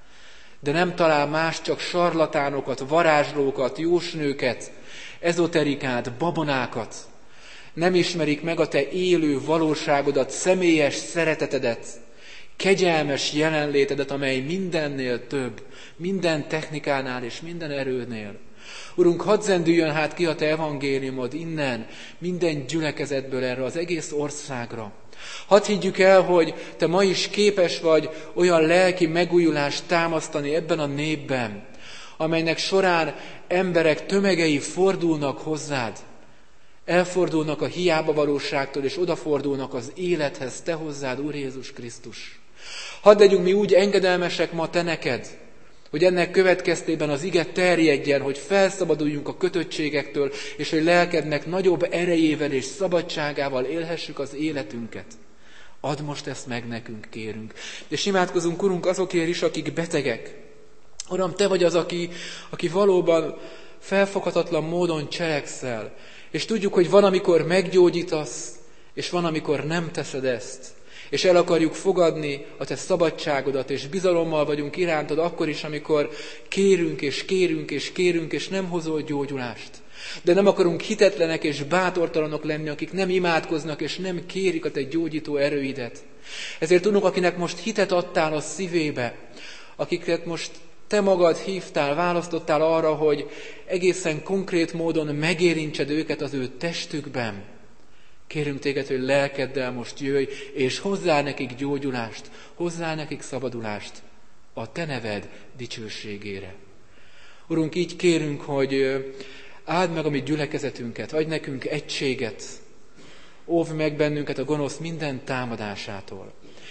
de nem talál más, csak sarlatánokat, varázslókat, jósnőket, ezoterikát, babonákat. Nem ismerik meg a Te élő valóságodat, személyes szeretetedet, kegyelmes jelenlétedet, amely mindennél több, minden technikánál és minden erőnél. Urunk, hadd zendüljön hát ki a Te evangéliumod innen, minden gyülekezetből erre az egész országra. Hadd higgyük el, hogy Te ma is képes vagy olyan lelki megújulást támasztani ebben a népben, amelynek során emberek tömegei fordulnak hozzád, elfordulnak a hiába valóságtól, és odafordulnak az élethez, Te hozzád, Úr Jézus Krisztus. Hadd legyünk mi úgy engedelmesek ma Te neked, hogy ennek következtében az ige terjedjen, hogy felszabaduljunk a kötöttségektől, és hogy lelkednek nagyobb erejével és szabadságával élhessük az életünket. Add most ezt meg nekünk, kérünk. És imádkozunk, Urunk, azokért is, akik betegek. Uram, Te vagy az, aki valóban felfoghatatlan módon cselekszel, és tudjuk, hogy van, amikor meggyógyítasz, és van, amikor nem teszed ezt. És el akarjuk fogadni a Te szabadságodat, és bizalommal vagyunk irántad akkor is, amikor kérünk, és kérünk, és kérünk, és nem hozol gyógyulást. De nem akarunk hitetlenek és bátortalanok lenni, akik nem imádkoznak, és nem kérik a Te gyógyító erőidet. Ezért tudunk, akinek most hitet adtál a szívébe, akiket most Te magad hívtál, választottál arra, hogy egészen konkrét módon megérintsed őket az ő testükben. Kérünk Téged, hogy lelkeddel most jöjj, és hozzá nekik gyógyulást, hozzá nekik szabadulást a Te neved dicsőségére. Urunk, így kérünk, hogy áld meg a mi gyülekezetünket, adj nekünk egységet, óvj meg bennünket a gonosz minden támadásától.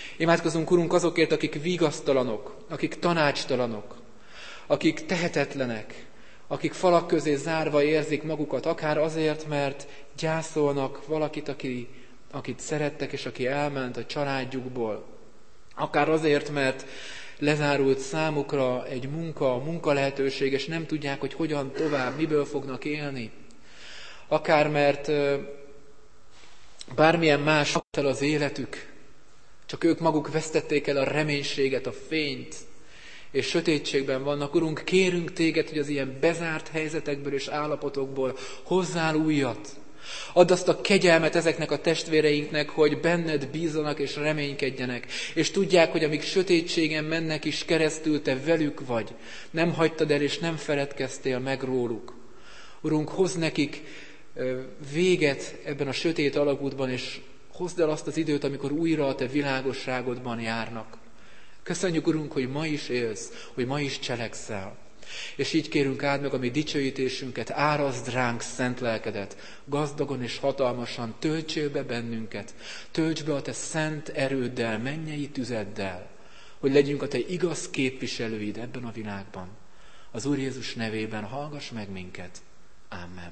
Imádkozunk, Urunk, azokért, akik vigasztalanok, akik tanácstalanok, akik tehetetlenek, akik falak közé zárva érzik magukat, akár azért, mert gyászolnak valakit, akit szerettek, és aki elment a családjukból, akár azért, mert lezárult számukra egy munka lehetőség, és nem tudják, hogy hogyan tovább, miből fognak élni. Akár mert bármilyen más el az életük, csak ők maguk vesztették el a reménységet, a fényt, és sötétségben vannak. Urunk, kérünk téged, hogy az ilyen bezárt helyzetekből és állapotokból hozzál újat. Add azt a kegyelmet ezeknek a testvéreinknek, hogy benned bízzanak és reménykedjenek, és tudják, hogy amíg sötétségen mennek is keresztül, te velük vagy. Nem hagytad el, és nem feledkeztél meg róluk. Urunk, hozz nekik véget ebben a sötét alagútban, és hozd el azt az időt, amikor újra a te világosságodban járnak. Köszönjük, Urunk, hogy ma is élsz, hogy ma is cselekszel. És így kérünk, áld meg a mi dicsőítésünket, árazd ránk szent lelkedet, gazdagon és hatalmasan töltsél be bennünket, tölts be a te szent erőddel, mennyei tüzeddel, hogy legyünk a te igaz képviselőid ebben a világban. Az Úr Jézus nevében hallgass meg minket. Amen.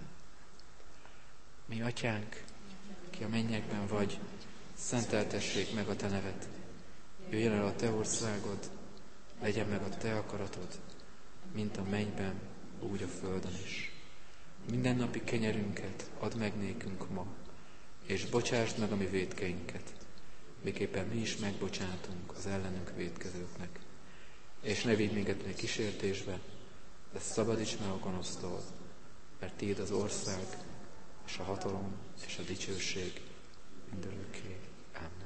Mi atyánk, ki a mennyekben vagy, szenteltessék meg a te neved. Jöjjön el a te országod, legyen meg a te akaratod, mint a mennyben, úgy a földön is. Mindennapi kenyerünket add meg nékünk ma, és bocsásd meg a mi vétkeinket, miképpen mi is megbocsátunk az ellenünk vétkezőknek. És ne vigy minket még kísértésbe, de szabadíts meg a gonosztól, mert tiéd az ország, és a hatalom, és a dicsőség mindörökké. Amen.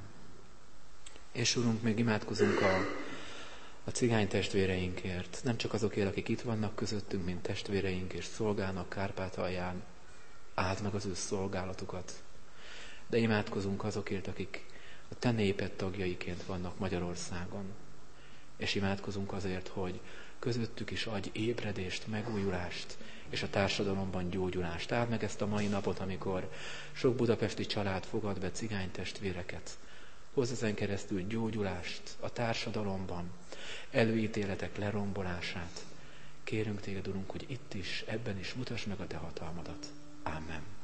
És Urunk, még imádkozunk a cigány testvéreinkért, nem csak azokért, akik itt vannak közöttünk, mint testvéreink, és szolgálnak Kárpátalján, áld meg az ő szolgálatukat. De imádkozunk azokért, akik a te néped tagjaiként vannak Magyarországon. És imádkozunk azért, hogy közöttük is adj ébredést, megújulást, és a társadalomban gyógyulást. Áld meg ezt a mai napot, amikor sok budapesti család fogad be cigány testvéreket. Hozz ezen keresztül gyógyulást a társadalomban, előítéletek lerombolását. Kérünk téged, Urunk, hogy itt is, ebben is mutasd meg a te hatalmadat. Amen.